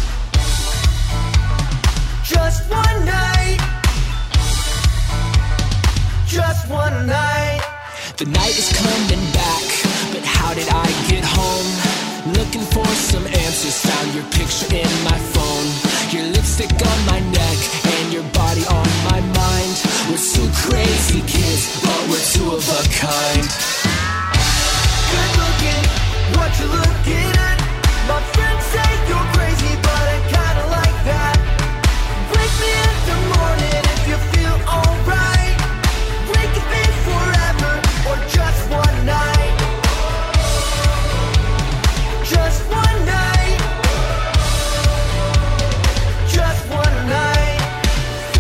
Just one night. Just one night. The night is coming back, but how did I get home? Looking for some answers, found your picture in my phone. Your lipstick on my neck and your body on my mind. We're two crazy kids, but we're two of a kind. Good looking, what you looking at? My friends say you're crazy, but I kinda like that. Wake me in the morning if you feel alright. We could be forever or just one night. Just one night. Just one night.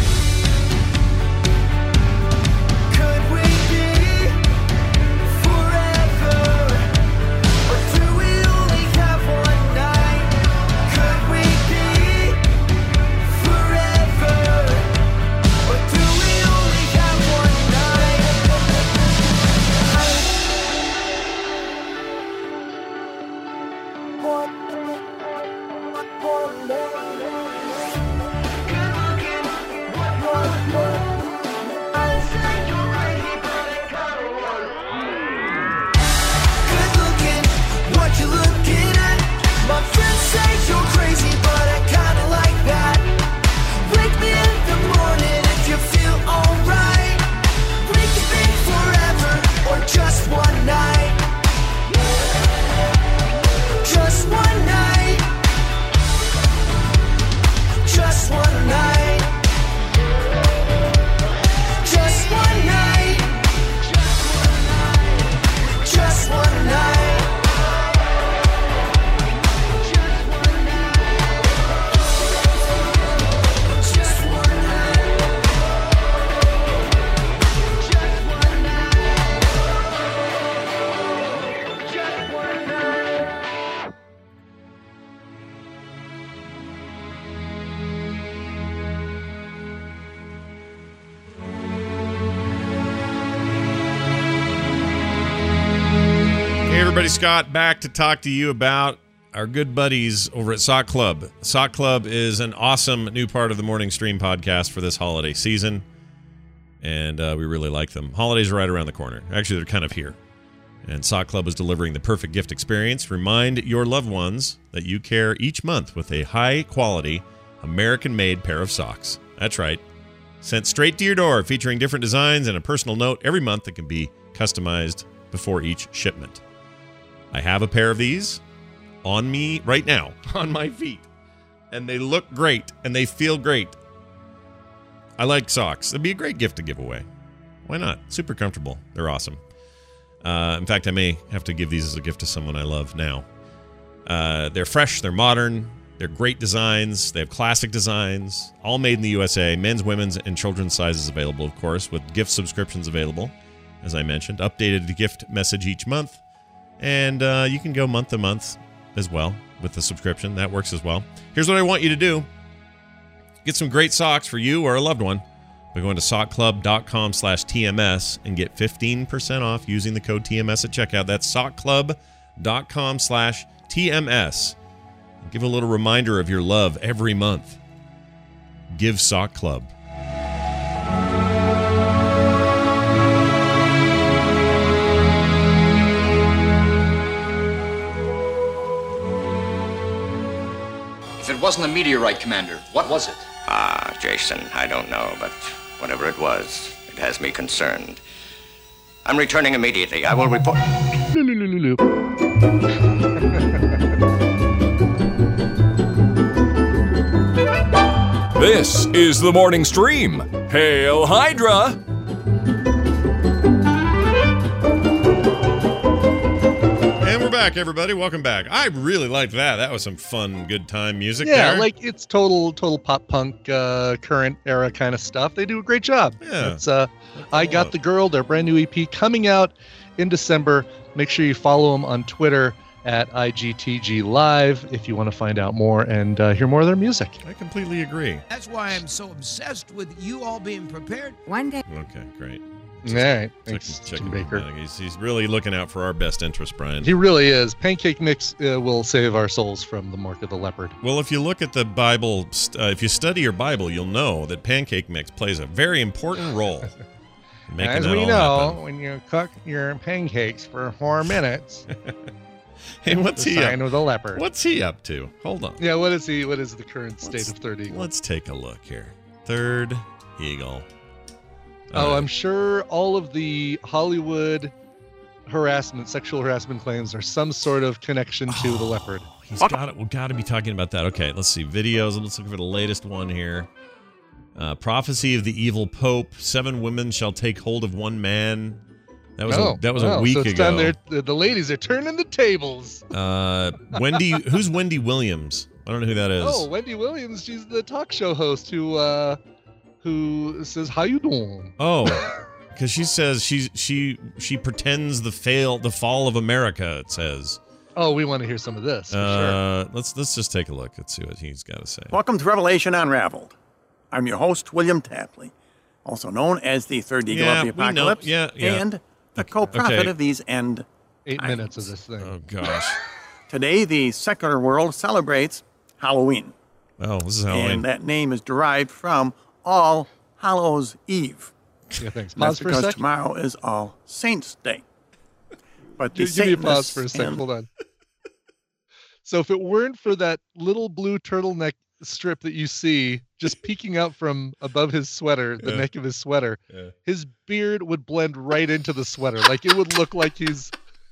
everybody, Scott back to talk to you about our good buddies over at Sock Club. Sock Club is an awesome new part of the Morning Stream podcast for this holiday season, and we really like them. Holidays are right around the corner. Actually, they're kind of here. And Sock Club is delivering the perfect gift experience. Remind your loved ones that you care each month with a high-quality, American-made pair of socks. That's right. Sent straight to your door, featuring different designs and a personal note every month that can be customized before each shipment. I have a pair of these on me right now, on my feet. And they look great, and they feel great. I like socks. It'd be a great gift to give away. Why not? Super comfortable. They're awesome. In fact, I may have to give these as a gift to someone I love now. They're fresh, they're modern, they're great designs, they have classic designs, all made in the USA, men's, women's, and children's sizes available, of course, with gift subscriptions available, as I mentioned, updated gift message each month, and you can go month to month as well with the subscription. That works as well. Here's what I want you to do. Get some great socks for you or a loved one by going to sockclub.com/TMS and get 15% off using the code TMS at checkout. That's sockclub.com/TMS. Give a little reminder of your love every month. Give Sock Club. If it wasn't a meteorite, Commander, what was it? Jason, I don't know, but whatever it was, it has me concerned. I'm returning immediately. I will report. This is the Morning Stream. Hail Hydra! And we're back, everybody. Welcome back. I really liked that. That was some fun, good time music yeah, there. like it's total pop punk, current era kind of stuff. They do a great job. Yeah. It's I Got the Girl, their brand new EP coming out in December. Make sure you follow them on Twitter at IGTG Live if you want to find out more and hear more of their music. I completely agree. That's why I'm so obsessed with you all being prepared. One day. Okay, great. All right. Thanks, Jim Baker. He's really looking out for our best interest, Brian. He really is. Pancake Mix will save our souls from the mark of the leopard. Well, if you look at the Bible, if you study your Bible, you'll know that Pancake Mix plays a very important role. As we know, when you cook your pancakes for 4 minutes... Hey, what's he sign of the leopard. What's he up to? Hold on. Yeah, what is he? What is the current state of Third Eagle? Let's take a look here. Third Eagle. I'm sure all of the Hollywood sexual harassment claims are some sort of connection to the leopard. We've got to be talking about that. Okay, let's see. Videos. Let's look for the latest one here. Prophecy of the evil Pope. 7 women shall take hold of one man. That was a week ago. The ladies are turning the tables. Who's Wendy Williams? I don't know who that is. Oh, Wendy Williams. She's the talk show host who says, "How you doing?" Oh, because she says she pretends the fall of America. It says. Oh, we want to hear some of this. Sure. Let's just take a look. Let's see what he's got to say. Welcome to Revelation Unraveled. I'm your host, William Tapley, also known as the Third Eagle of the Apocalypse. And the co-prophet of these end 8 minutes of this thing. Oh, gosh. Today, the secular world celebrates Halloween. Oh, this is Halloween. And that name is derived from All Hallows Eve. Yeah, thanks. That's because tomorrow is All Saints' Day. But give me a pause for a second. Hold on. So if it weren't for that little blue turtleneck strip that you see just peeking out from above his sweater, the neck of his sweater, his beard would blend right into the sweater. Like it would look like he's.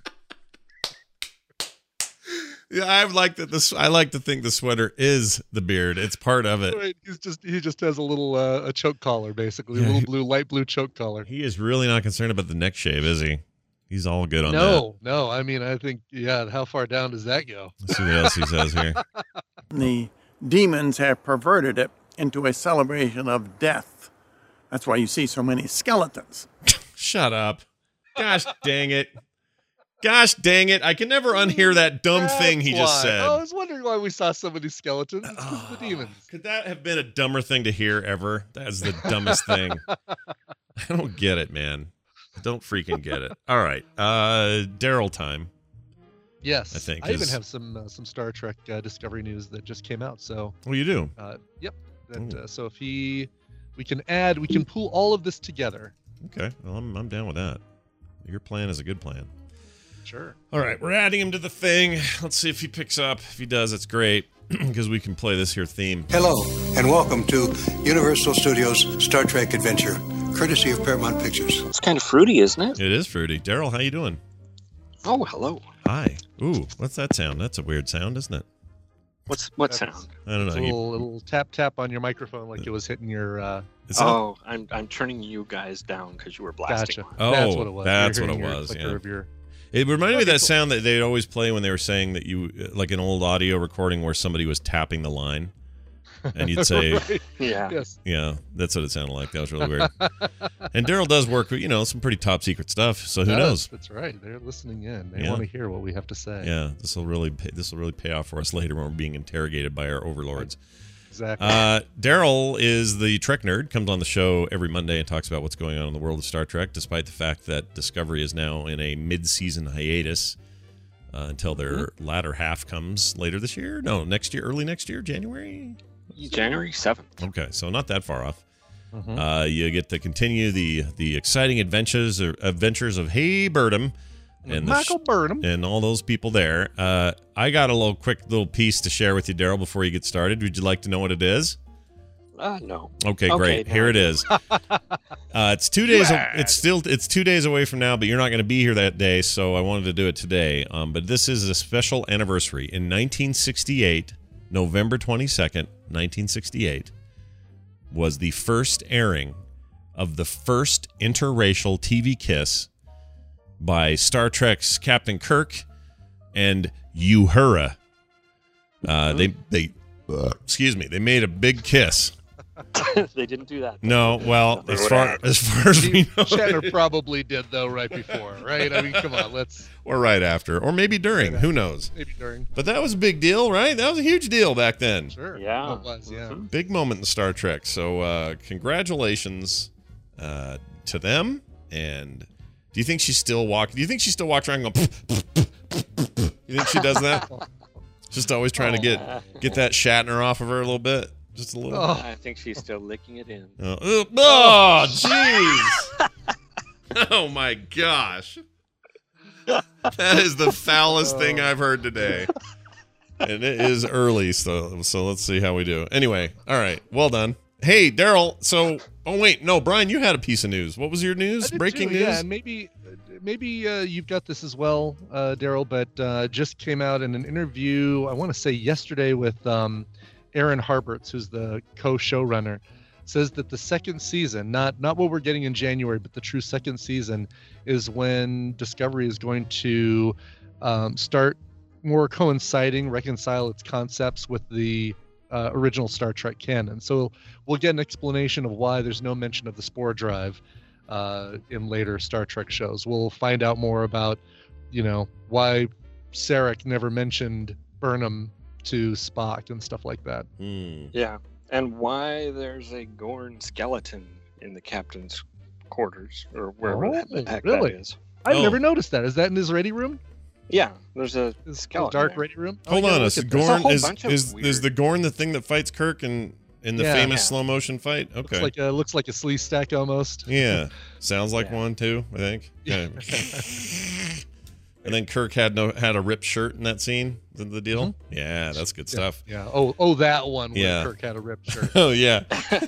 Yeah, I like to think the sweater is the beard. It's part of it. Right. He just has a little a choke collar, basically, a little light blue choke collar. He is really not concerned about the neck shave, is he? He's all good on that. No. I mean, I think how far down does that go? Let's see what else he says here. The demons have perverted it into a celebration of death. That's why you see so many skeletons. Shut up. Gosh dang it. Gosh dang it. I can never unhear that dumb thing he just said. I was wondering why we saw so many skeletons. It's because of the demons. Could that have been a dumber thing to hear ever? That's the dumbest thing. I don't get it, man. I don't freaking get it. All right. Daryl time. Yes, I think. I even have some Star Trek Discovery news that just came out. So. Oh, you do? Yep. So if we can pull all of this together. Okay. Well, I'm down with that. Your plan is a good plan. Sure. All right, we're adding him to the thing. Let's see if he picks up. If he does, it's great because we can play this here theme. Hello, and welcome to Universal Studios' Star Trek Adventure, courtesy of Paramount Pictures. It's kind of fruity, isn't it? It is fruity. Daryl, how you doing? Oh, hello. Hi. Ooh, what's that sound? That's a weird sound, isn't it? What sound? I don't know. A little tap on your microphone, like it was hitting your. I'm turning you guys down because you were blasting. Gotcha. Oh, that's what it was. That's what it was. Yeah. It reminded me of that sound that they'd always play when they were saying that you, like an old audio recording where somebody was tapping the line, and you'd say, right. yeah, that's what it sounded like. That was really weird. And Daryl does work with, some pretty top secret stuff. So who knows? That's right. They're listening in. They want to hear what we have to say. Yeah, this will really pay off for us later when we're being interrogated by our overlords. Exactly. Daryl is the Trek nerd, comes on the show every Monday and talks about what's going on in the world of Star Trek, despite the fact that Discovery is now in a mid-season hiatus until their latter half comes later this year. No, next year, early next year, January? January 7th. Okay, so not that far off. You get to continue the exciting adventures of Hay Burnham and Michael Burnham and all those people there. I got a quick little piece to share with you, Daryl, before you get started. Would you like to know what it is? No. Okay, great. Here it is. It's 2 days. It's 2 days away from now, but you're not going to be here that day, so I wanted to do it today. But this is a special anniversary. In 1968, November 22nd, 1968, was the first airing of the first interracial TV kiss by Star Trek's Captain Kirk and Uhura. They made a big kiss. They didn't do that. No, well, as far as we know, Shatner probably did though right before, right? I mean, come on, or right after, or maybe during. Who knows? Maybe during. But that was a big deal, right? That was a huge deal back then. Sure. Yeah. It was. Yeah. Big moment in Star Trek. So, congratulations to them. And do you think she still walks around going? You think she does that? Just always trying to get that Shatner off of her a little bit. Just a little. I think she's still licking it in. Oh, jeez. Oh, my gosh. That is the foulest thing I've heard today. And it is early, so let's see how we do. Anyway, all right. Well done. Hey, Daryl. So, Brian, you had a piece of news. What was your news? Breaking news? Yeah, and maybe you've got this as well, Daryl, but just came out in an interview, I want to say yesterday, with Aaron Harberts, who's the co-showrunner, says that the second season, not what we're getting in January, but the true second season is when Discovery is going to start more reconcile its concepts with the original Star Trek canon. So we'll get an explanation of why there's no mention of the Spore Drive in later Star Trek shows. We'll find out more about, why Sarek never mentioned Burnham to Spock and stuff like that. Yeah, and why there's a Gorn skeleton in the captain's quarters, or wherever the heck that is. I've never noticed that. Is that in his ready room? Yeah, there's a skeleton. Dark ready room. Hold on, is the Gorn the thing that fights Kirk in the famous slow motion fight? Okay, looks like a slee stack almost. Yeah, sounds like one too. I think. Yeah. And then Kirk had a ripped shirt in that scene. Is the deal? Mm-hmm. Yeah, that's good stuff. Yeah. Oh, that one where Kirk had a ripped shirt. Oh yeah.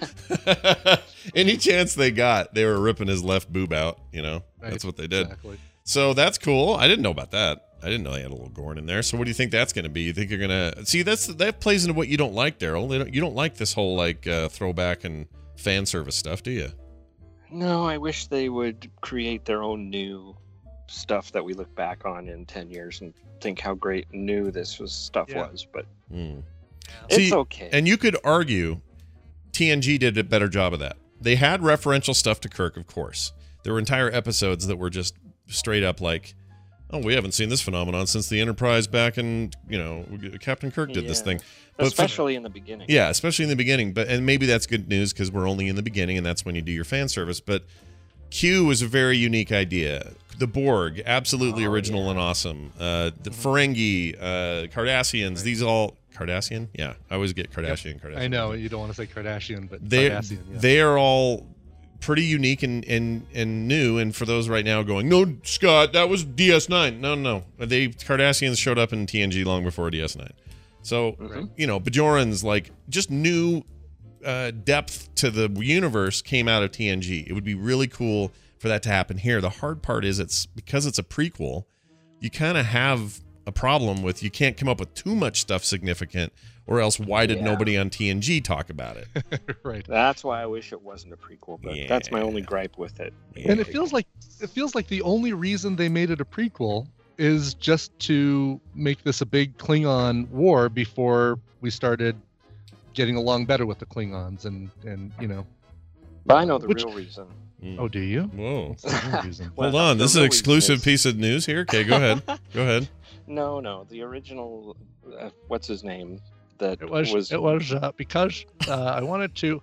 Any chance they got, they were ripping his left boob out. Right. That's what they did. Exactly. So that's cool. I didn't know about that. I didn't know they had a little Gorn in there. So what do you think that's going to be? You think you're going to see that plays into what you don't like, Daryl? You don't like this whole throwback and fan service stuff, do you? No, I wish they would create their own new stuff that we look back on in 10 years and think how great new this stuff was, but it's okay. And you could argue TNG did a better job of that. They had referential stuff to Kirk, of course. There were entire episodes that were just straight up like, oh, we haven't seen this phenomenon since the Enterprise back in, Captain Kirk did this thing. But especially in the beginning. Yeah, especially in the beginning. And maybe that's good news because we're only in the beginning and that's when you do your fan service. But Q was a very unique idea. The Borg, absolutely original and awesome. The Ferengi, Cardassians, these all... Cardassian? Yeah, I always get Kardashian. Kardashian. I know, you don't want to say Kardashian, but Cardassian. Yeah. They are all pretty unique and new, and for those right now going, no, Scott, that was DS9. No. Cardassians showed up in TNG long before DS9. So, Bajorans, like, just new depth to the universe came out of TNG. It would be really cool for that to happen here. The hard part is because it's a prequel, you kind of have a problem with you can't come up with too much stuff significant, or else why did nobody on TNG talk about it? Right. That's why I wish it wasn't a prequel, but that's my only gripe with it. And it feels like the only reason they made it a prequel is just to make this a big Klingon war before we started getting along better with the Klingons and But I know the real reason. Oh, do you? Whoa. Hold on. This is an exclusive piece of news here. Okay, go ahead. Go ahead. No. The original, what's his name? It was because I wanted to.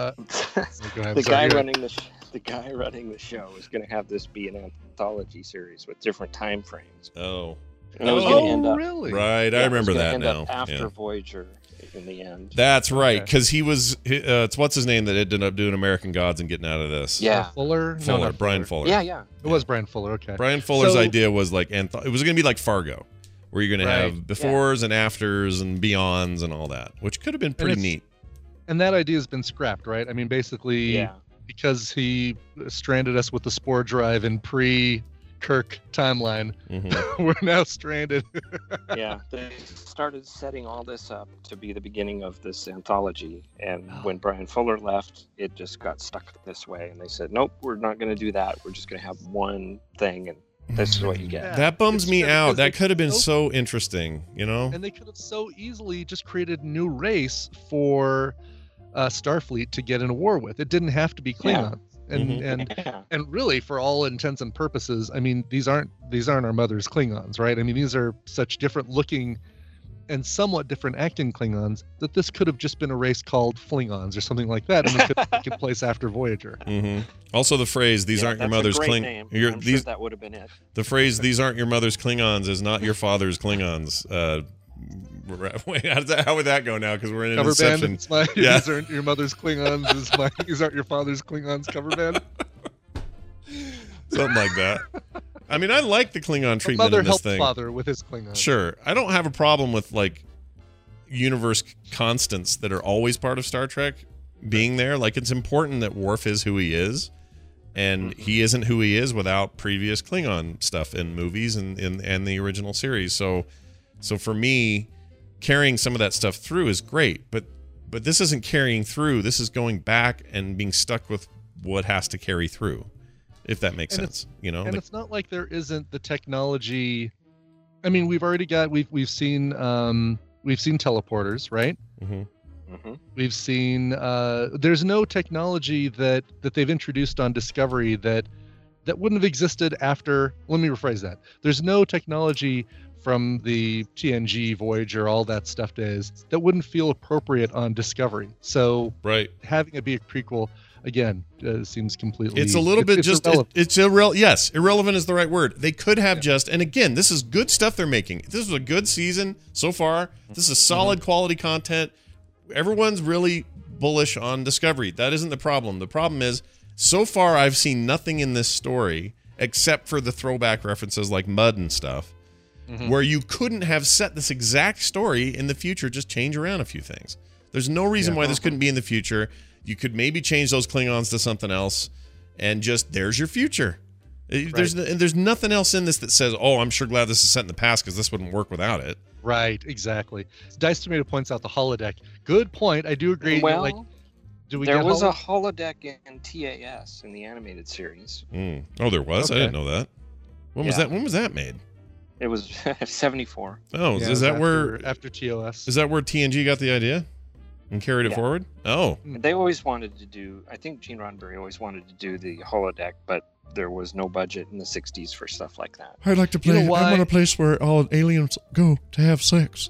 The guy running the show is going to have this be an anthology series with different time frames. Oh. And it was going to end up really? Right, I remember that now. After Voyager. In the end. That's right, because he was. It's what's his name that ended up doing American Gods and getting out of this. Yeah, Fuller. No, Brian Fuller. Yeah. It was Brian Fuller. Okay. Brian Fuller's idea was like, it was going to be like Fargo, where you're going to have befores and afters and beyonds and all that, which could have been pretty neat. And that idea has been scrapped, right? I mean, basically, because he stranded us with the spore drive in pre-Kirk timeline, we're now stranded. Yeah, they started setting all this up to be the beginning of this anthology, and when Brian Fuller left, it just got stuck this way, and they said, nope, we're not going to do that. We're just going to have one thing, and this is what you get. That bums me out. That could have been so interesting, And they could have so easily just created a new race for Starfleet to get in a war with. It didn't have to be Klingons. And really, for all intents and purposes, I mean, these aren't our mother's Klingons, right? I mean, these are such different looking and somewhat different acting Klingons that this could have just been a race called Flingons or something like that, and it could have taken place after Voyager. Also, the phrase "these aren't your mother's Klingons." Sure that would have been it. The phrase "these aren't your mother's Klingons" is not your father's Klingons. Wait, how would that go now? Because we're in an Inception. These aren't your mother's Klingons. These aren't your father's Klingons cover band. Something like that. I mean, I like the Klingon treatment in this thing. Father with his Klingons. Sure, I don't have a problem with like universe constants that are always part of Star Trek being there. Like, it's important that Worf is who he is, and he isn't who he is without previous Klingon stuff in movies and the original series. So for me, carrying some of that stuff through is great, but this isn't carrying through. This is going back and being stuck with what has to carry through, if that makes sense. And it's not like there isn't the technology. I mean, we've already got we've seen teleporters, right? We've seen there's no technology that they've introduced on Discovery that wouldn't have existed after. Let me rephrase that. There's no technology from the TNG, Voyager, all that stuff days that wouldn't feel appropriate on Discovery. So having it be a prequel again seems completely. It's a little bit just irrelevant. It's irrelevant. Yes, irrelevant is the right word. They could have just, and again, this is good stuff they're making. This was a good season so far. This is solid quality content. Everyone's really bullish on Discovery. That isn't the problem. The problem is, so far I've seen nothing in this story except for the throwback references like Mud and stuff, where you couldn't have set this exact story in the future, just change around a few things. There's no reason why this couldn't be in the future. You could maybe change those Klingons to something else, and just there's your future. There's nothing else in this that says, oh, I'm sure glad this is set in the past because this wouldn't work without it. Right, exactly. Dice Tomato points out the holodeck. Good point. I do agree. Well, there was a holodeck in TAS in the animated series. Oh, there was? Okay. I didn't know that. When was that? When was that made? It was 74. Oh, is that where after TOS? Is that where TNG got the idea and carried it forward? Oh, they always wanted to do. I think Gene Roddenberry always wanted to do the holodeck, but there was no budget in the 60s for stuff like that. I'd like to play. I want a place where all aliens go to have sex.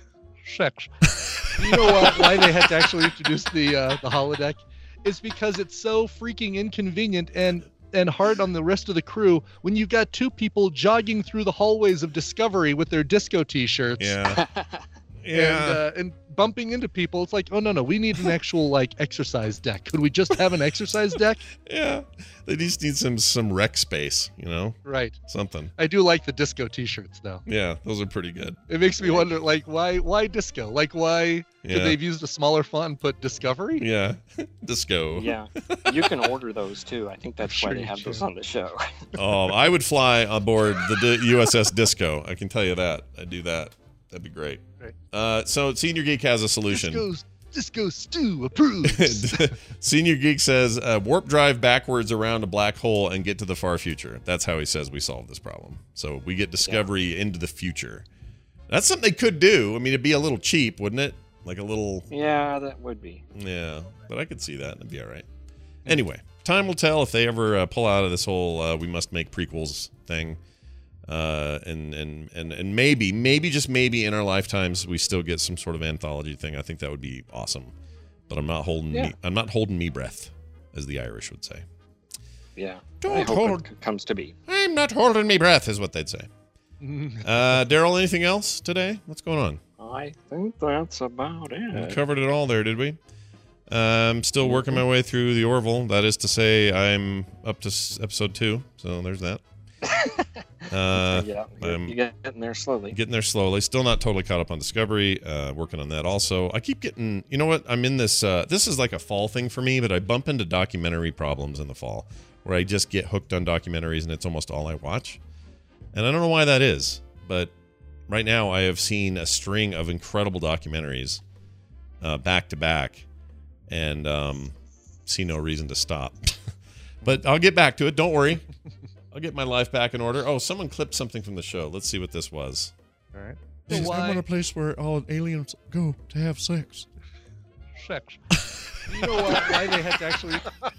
Sex. You know why they had to actually introduce the holodeck? It's because it's so freaking inconvenient, and and hard on the rest of the crew when you've got two people jogging through the hallways of Discovery with their disco T-shirts. Yeah. And bumping into people. It's like, oh no, we need an actual like exercise deck. Could we just have an exercise deck? Yeah, they just need some rec space, Right. Something. I do like the disco T-shirts though. Yeah, those are pretty good. It makes me wonder, like, why disco? Like, why could they've used a smaller font and put Discovery? Yeah, disco. Yeah, you can order those too. I think that's why they have those on the show. Oh, I would fly aboard the USS Disco. I can tell you that. I'd do that. That'd be great. So Senior Geek has a solution. Disco Stew approves. Senior Geek says, warp drive backwards around a black hole and get to the far future. That's how he says we solve this problem. So we get Discovery into the future. That's something they could do. I mean, it'd be a little cheap, wouldn't it? Like a little... Yeah, that would be. Yeah, but I could see that and it'd be all right. Anyway, time will tell if they ever pull out of this whole we must make prequels thing. And maybe just maybe in our lifetimes we still get some sort of anthology thing. I think that would be awesome. But I'm not holding me breath, as the Irish would say. Yeah. I hope it comes to be. I'm not holding me breath is what they'd say. Daryl, anything else today? What's going on? I think that's about it. We covered it all there, did we? I'm still working my way through the Orville. That is to say, I'm up to episode 2, so there's that. You're getting there slowly. Getting there slowly. Still not totally caught up on Discovery. Working on that also. I keep getting, you know what? I'm in this, this is like a fall thing for me, but I bump into documentary problems in the fall where I just get hooked on documentaries and it's almost all I watch. And I don't know why that is, but right now I have seen a string of incredible documentaries back to back and see no reason to stop. But I'll get back to it. Don't worry. I'll get my life back in order. Oh, someone clipped something from the show. Let's see what this was. All right. I want a place where all aliens go to have sex. Sex. You know why they had to actually...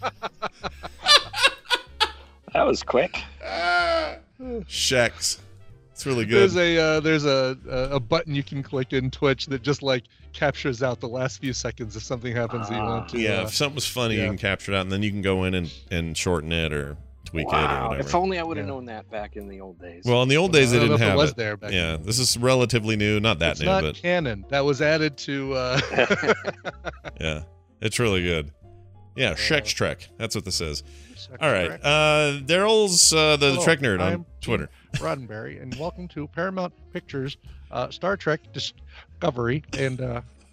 That was quick. Shex. It's really good. There's a button you can click in Twitch that just like captures out the last few seconds if something happens that you want to. Yeah, if something was funny, you can capture it out, and then you can go in and shorten it or tweak it or whatever. If only I would have known that back in the old days. Well, in the old days they didn't have it. There back then. This is relatively new, not that it's new, not but canon. That was added to. Yeah, it's really good. Yeah, Shex Trek. That's what this is. All right, Daryl's the Trek Nerd on Twitter. Roddenberry, and welcome to Paramount Pictures Star Trek Discovery. And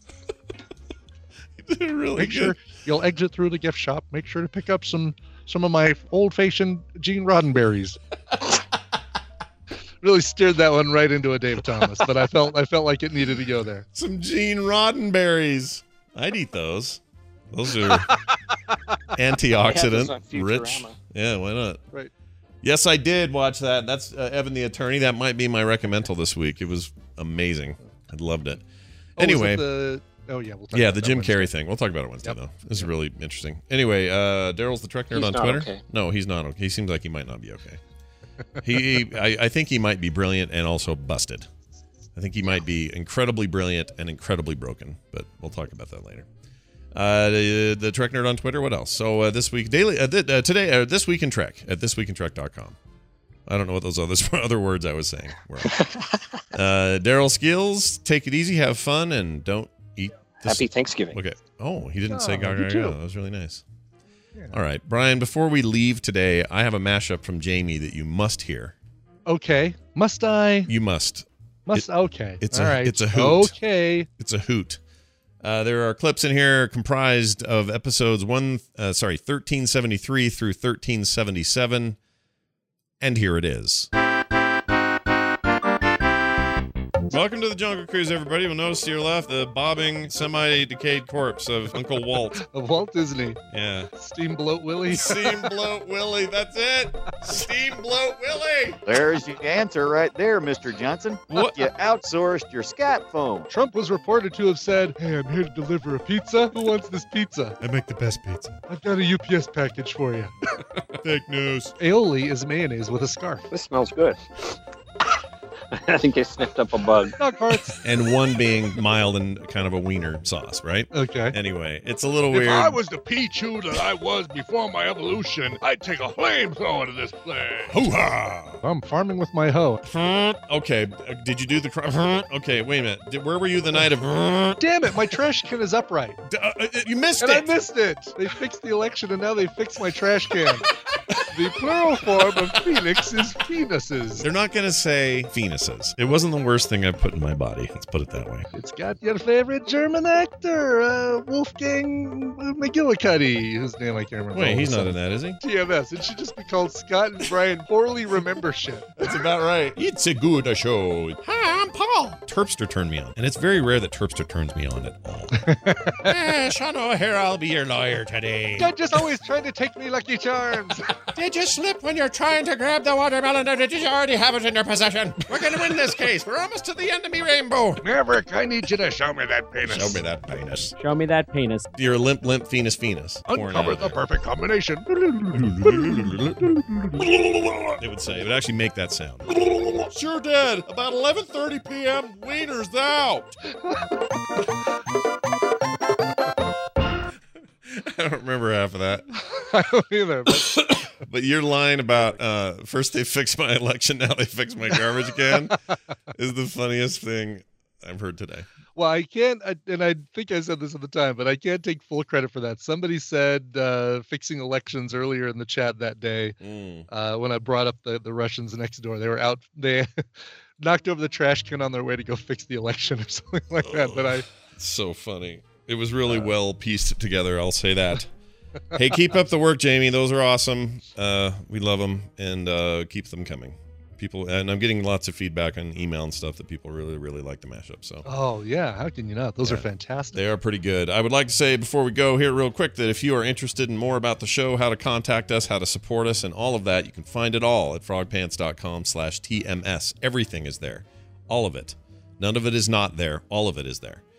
make sure you'll exit through the gift shop. Make sure to pick up some of my old-fashioned Gene Roddenberries. Really steered that one right into a Dave Thomas, but I felt like it needed to go there. Some Gene Roddenberries. I'd eat those. Those are antioxidant rich. Yeah, why not? Right. Yes, I did watch that. That's Evan the Attorney. That might be my recommendal this week. It was amazing. I loved it. Anyway. We'll talk about the Jim Carrey thing. We'll talk about it Wednesday, though. This is really interesting. Anyway, Daryl's the Trek Nerd on Twitter. Okay. No, he's not okay. He seems like he might not be okay. I think he might be brilliant and also busted. I think he might be incredibly brilliant and incredibly broken, but we'll talk about that later. The Trek Nerd on Twitter. What else? So this week, today, This Week in Trek at thisweekintrek.com. I don't know what those other words I was saying were. Daryl Skills, take it easy, have fun, and don't eat. Happy Thanksgiving. Okay. Oh, he didn't say gaga. That was really nice. Yeah. All right, Brian. Before we leave today, I have a mashup from Jamie that you must hear. Okay. Must I? You must. Okay. It's all right. It's a hoot. Okay. It's a hoot. There are clips in here comprised of episodes 1373 through 1377, and here it is. Welcome to the Jungle Cruise, everybody. You'll notice to your left the bobbing, semi-decayed corpse of Uncle Walt. Of Walt Disney. Yeah. Steamboat Willie. Steamboat Willie, that's it. Steamboat Willie. There's your answer right there, Mr. Johnson. What? You outsourced your Skype phone. Trump was reported to have said, "Hey, I'm here to deliver a pizza. Who wants this pizza? I make the best pizza. I've got a UPS package for you." Fake news. Aioli is mayonnaise with a scarf. This smells good. I think they sniffed up a bug. And one being mild and kind of a wiener sauce, right? Okay. Anyway, it's a little If weird. I was the Pichu that I was before my evolution, I'd take a flamethrower to this place. Hoo-ha! I'm farming with my hoe. Okay, did you do the... Okay, wait a minute. Where were you the night of... Damn it, my trash can is upright. You missed and it. I missed it. They fixed the election, and now they fixed my trash can. The plural form of phoenix is penises. They're not going to say penises. It wasn't the worst thing I've put in my body. Let's put it that way. It's got your favorite German actor, Wolfgang McGillicuddy, whose name I can't remember. Wait, he's not in that, is he? TMS. It should just be called Scott and Brian Poorly Remember Shit. That's about right. It's a good show. Hi, I'm Paul. Terpster turned me on. And it's very rare that Terpster turns me on at all. Shano, here, I'll be your lawyer today. You're just always trying to take me Lucky Charms. Did you slip when you're trying to grab the watermelon, or did you already have it in your possession? We're going to win this case. We're almost to the end of me rainbow. Maverick, I need you to show me that penis. Show me that penis. Show me that penis. You're a limp, penis. Uncover the perfect combination. It would say. It would actually make that sound. Sure did. About 11:30 p.m. Wiener's out. I don't remember half of that. I don't either. But your line about first they fixed my election, now they fixed my garbage can is the funniest thing I've heard today. Well, I can't, and I think I said this at the time, but I can't take full credit for that. Somebody said fixing elections earlier in the chat that day when I brought up the Russians next door. They were out, they knocked over the trash can on their way to go fix the election or something like that. But It's so funny. It was really well pieced together, I'll say that. Hey, keep up the work, Jamie. Those are awesome. We love them, and keep them coming. People, and I'm getting lots of feedback on email and stuff that people really, really like the mashup. So. Oh yeah, how can you not? Those are fantastic. They are pretty good. I would like to say before we go here real quick that if you are interested in more about the show, how to contact us, how to support us, and all of that, you can find it all at frogpants.com/TMS. Everything is there. All of it. None of it is not there. All of it is there.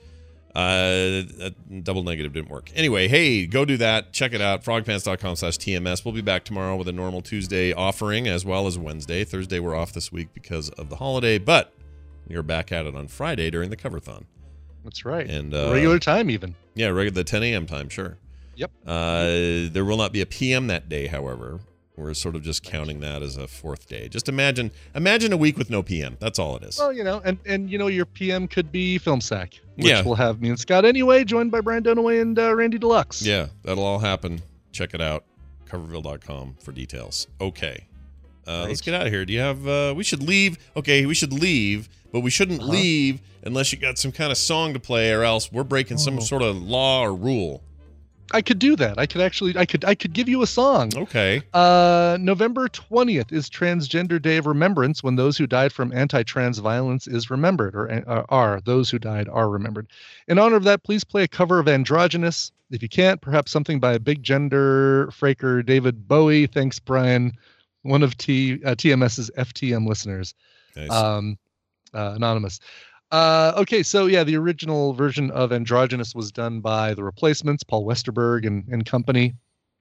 Double negative didn't work. Anyway, hey, go do that. Check it out. frogpants.com/TMS. We'll be back tomorrow with a normal Tuesday offering as well as Wednesday. Thursday, we're off this week because of the holiday, but we are back at it on Friday during the Cover-thon. That's right. And regular time even. Yeah, the 10 a.m. time, sure. Yep. There will not be a PM that day, however. We're sort of just counting that as a fourth day. Just imagine a week with no PM. That's all it is. Well, and your PM could be Film Sack, which will have me and Scott anyway, joined by Brian Dunaway and Randy Deluxe. Yeah, that'll all happen. Check it out. Coverville.com for details. Okay. Let's get out of here. Do you have... we should leave. Okay, we should leave, but we shouldn't leave unless you got some kind of song to play, or else we're breaking some sort of law or rule. I could do that. I could give you a song. Okay. November 20th is Transgender Day of Remembrance, when those who died from anti-trans violence is remembered, or those who died are remembered. In honor of that, please play a cover of Androgynous. If you can't, perhaps something by big gender fraker David Bowie. Thanks, Brian. One of TMS's FTM listeners. Nice. Anonymous. Okay, so yeah, the original version of Androgynous was done by The Replacements, Paul Westerberg and company.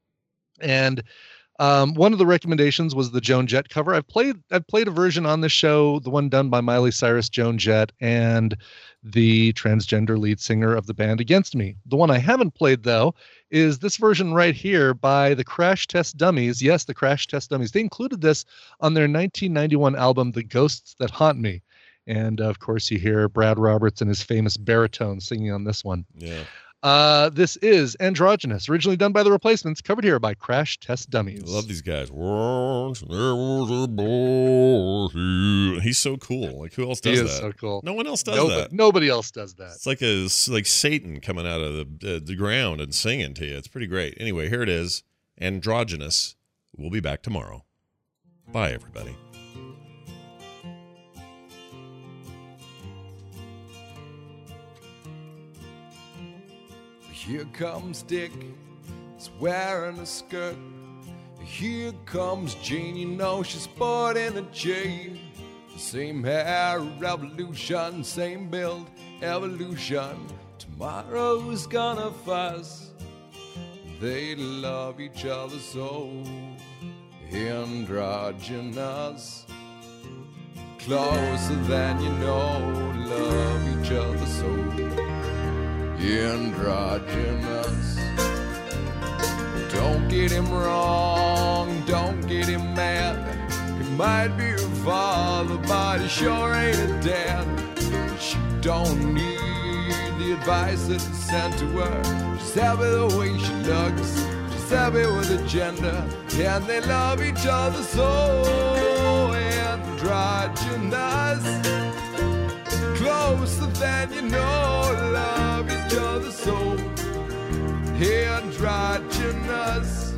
And one of the recommendations was the Joan Jett cover. I've played a version on this show, the one done by Miley Cyrus, Joan Jett, and the transgender lead singer of the band Against Me. The one I haven't played, though, is this version right here by the Crash Test Dummies. Yes, the Crash Test Dummies. They included this on their 1991 album, The Ghosts That Haunt Me. And, of course, you hear Brad Roberts and his famous baritone singing on this one. Yeah. This is Androgynous, originally done by The Replacements, covered here by Crash Test Dummies. I love these guys. Once there was a boy. He's so cool. Like, who else does that? He is so cool. No one else does that. Nobody else does that. It's like Satan coming out of the ground and singing to you. It's pretty great. Anyway, here it is. Androgynous. We'll be back tomorrow. Bye, everybody. Here comes Dick, he's wearing a skirt. Here comes Jean, you know she's sporting a J. Same hair, revolution, same build, evolution. Tomorrow's gonna fuss, they love each other so. Androgynous, closer than you know, love each other so. Androgynous. Don't get him wrong, don't get him mad. He might be her father, but he sure ain't a dad. She don't need the advice that is sent to her. She's happy the way she looks, she's happy with her gender, and they love each other so. Androgynous, closer than you know, love each other so. Androgynous,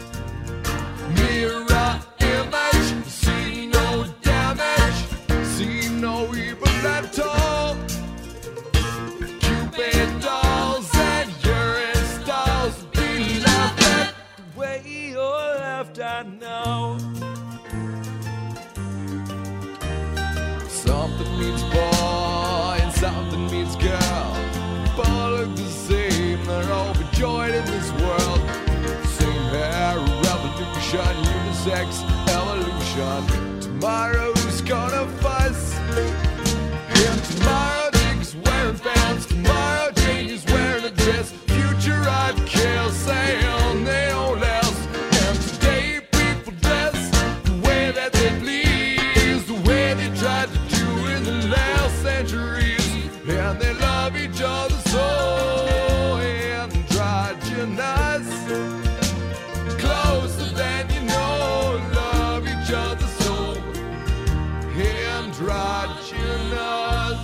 mirror image, see no damage, see no evil at all. Cupid dolls and urine stalls, be left at the way you're left, I know. Something means boy and something means girl. Both look the same, they're overjoyed in this world. Same hair, revolution, unisex, evolution. Tomorrow's gonna fuss, and tomorrow Dick's wearing pants. Tomorrow Jane is wearing a dress. Future I'd kill, saying they don't last. And today people dress the way that they please, the way they tried to do in the last centuries. And they love each other so. Androgynous, closer than you know, love each other so. Androgynous.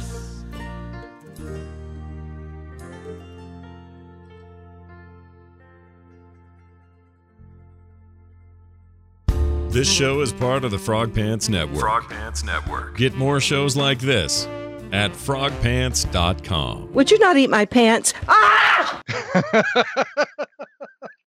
This show is part of the Frog Pants Network. Frog Pants Network. Get more shows like this at frogpants.com. Would you not eat my pants? Ah!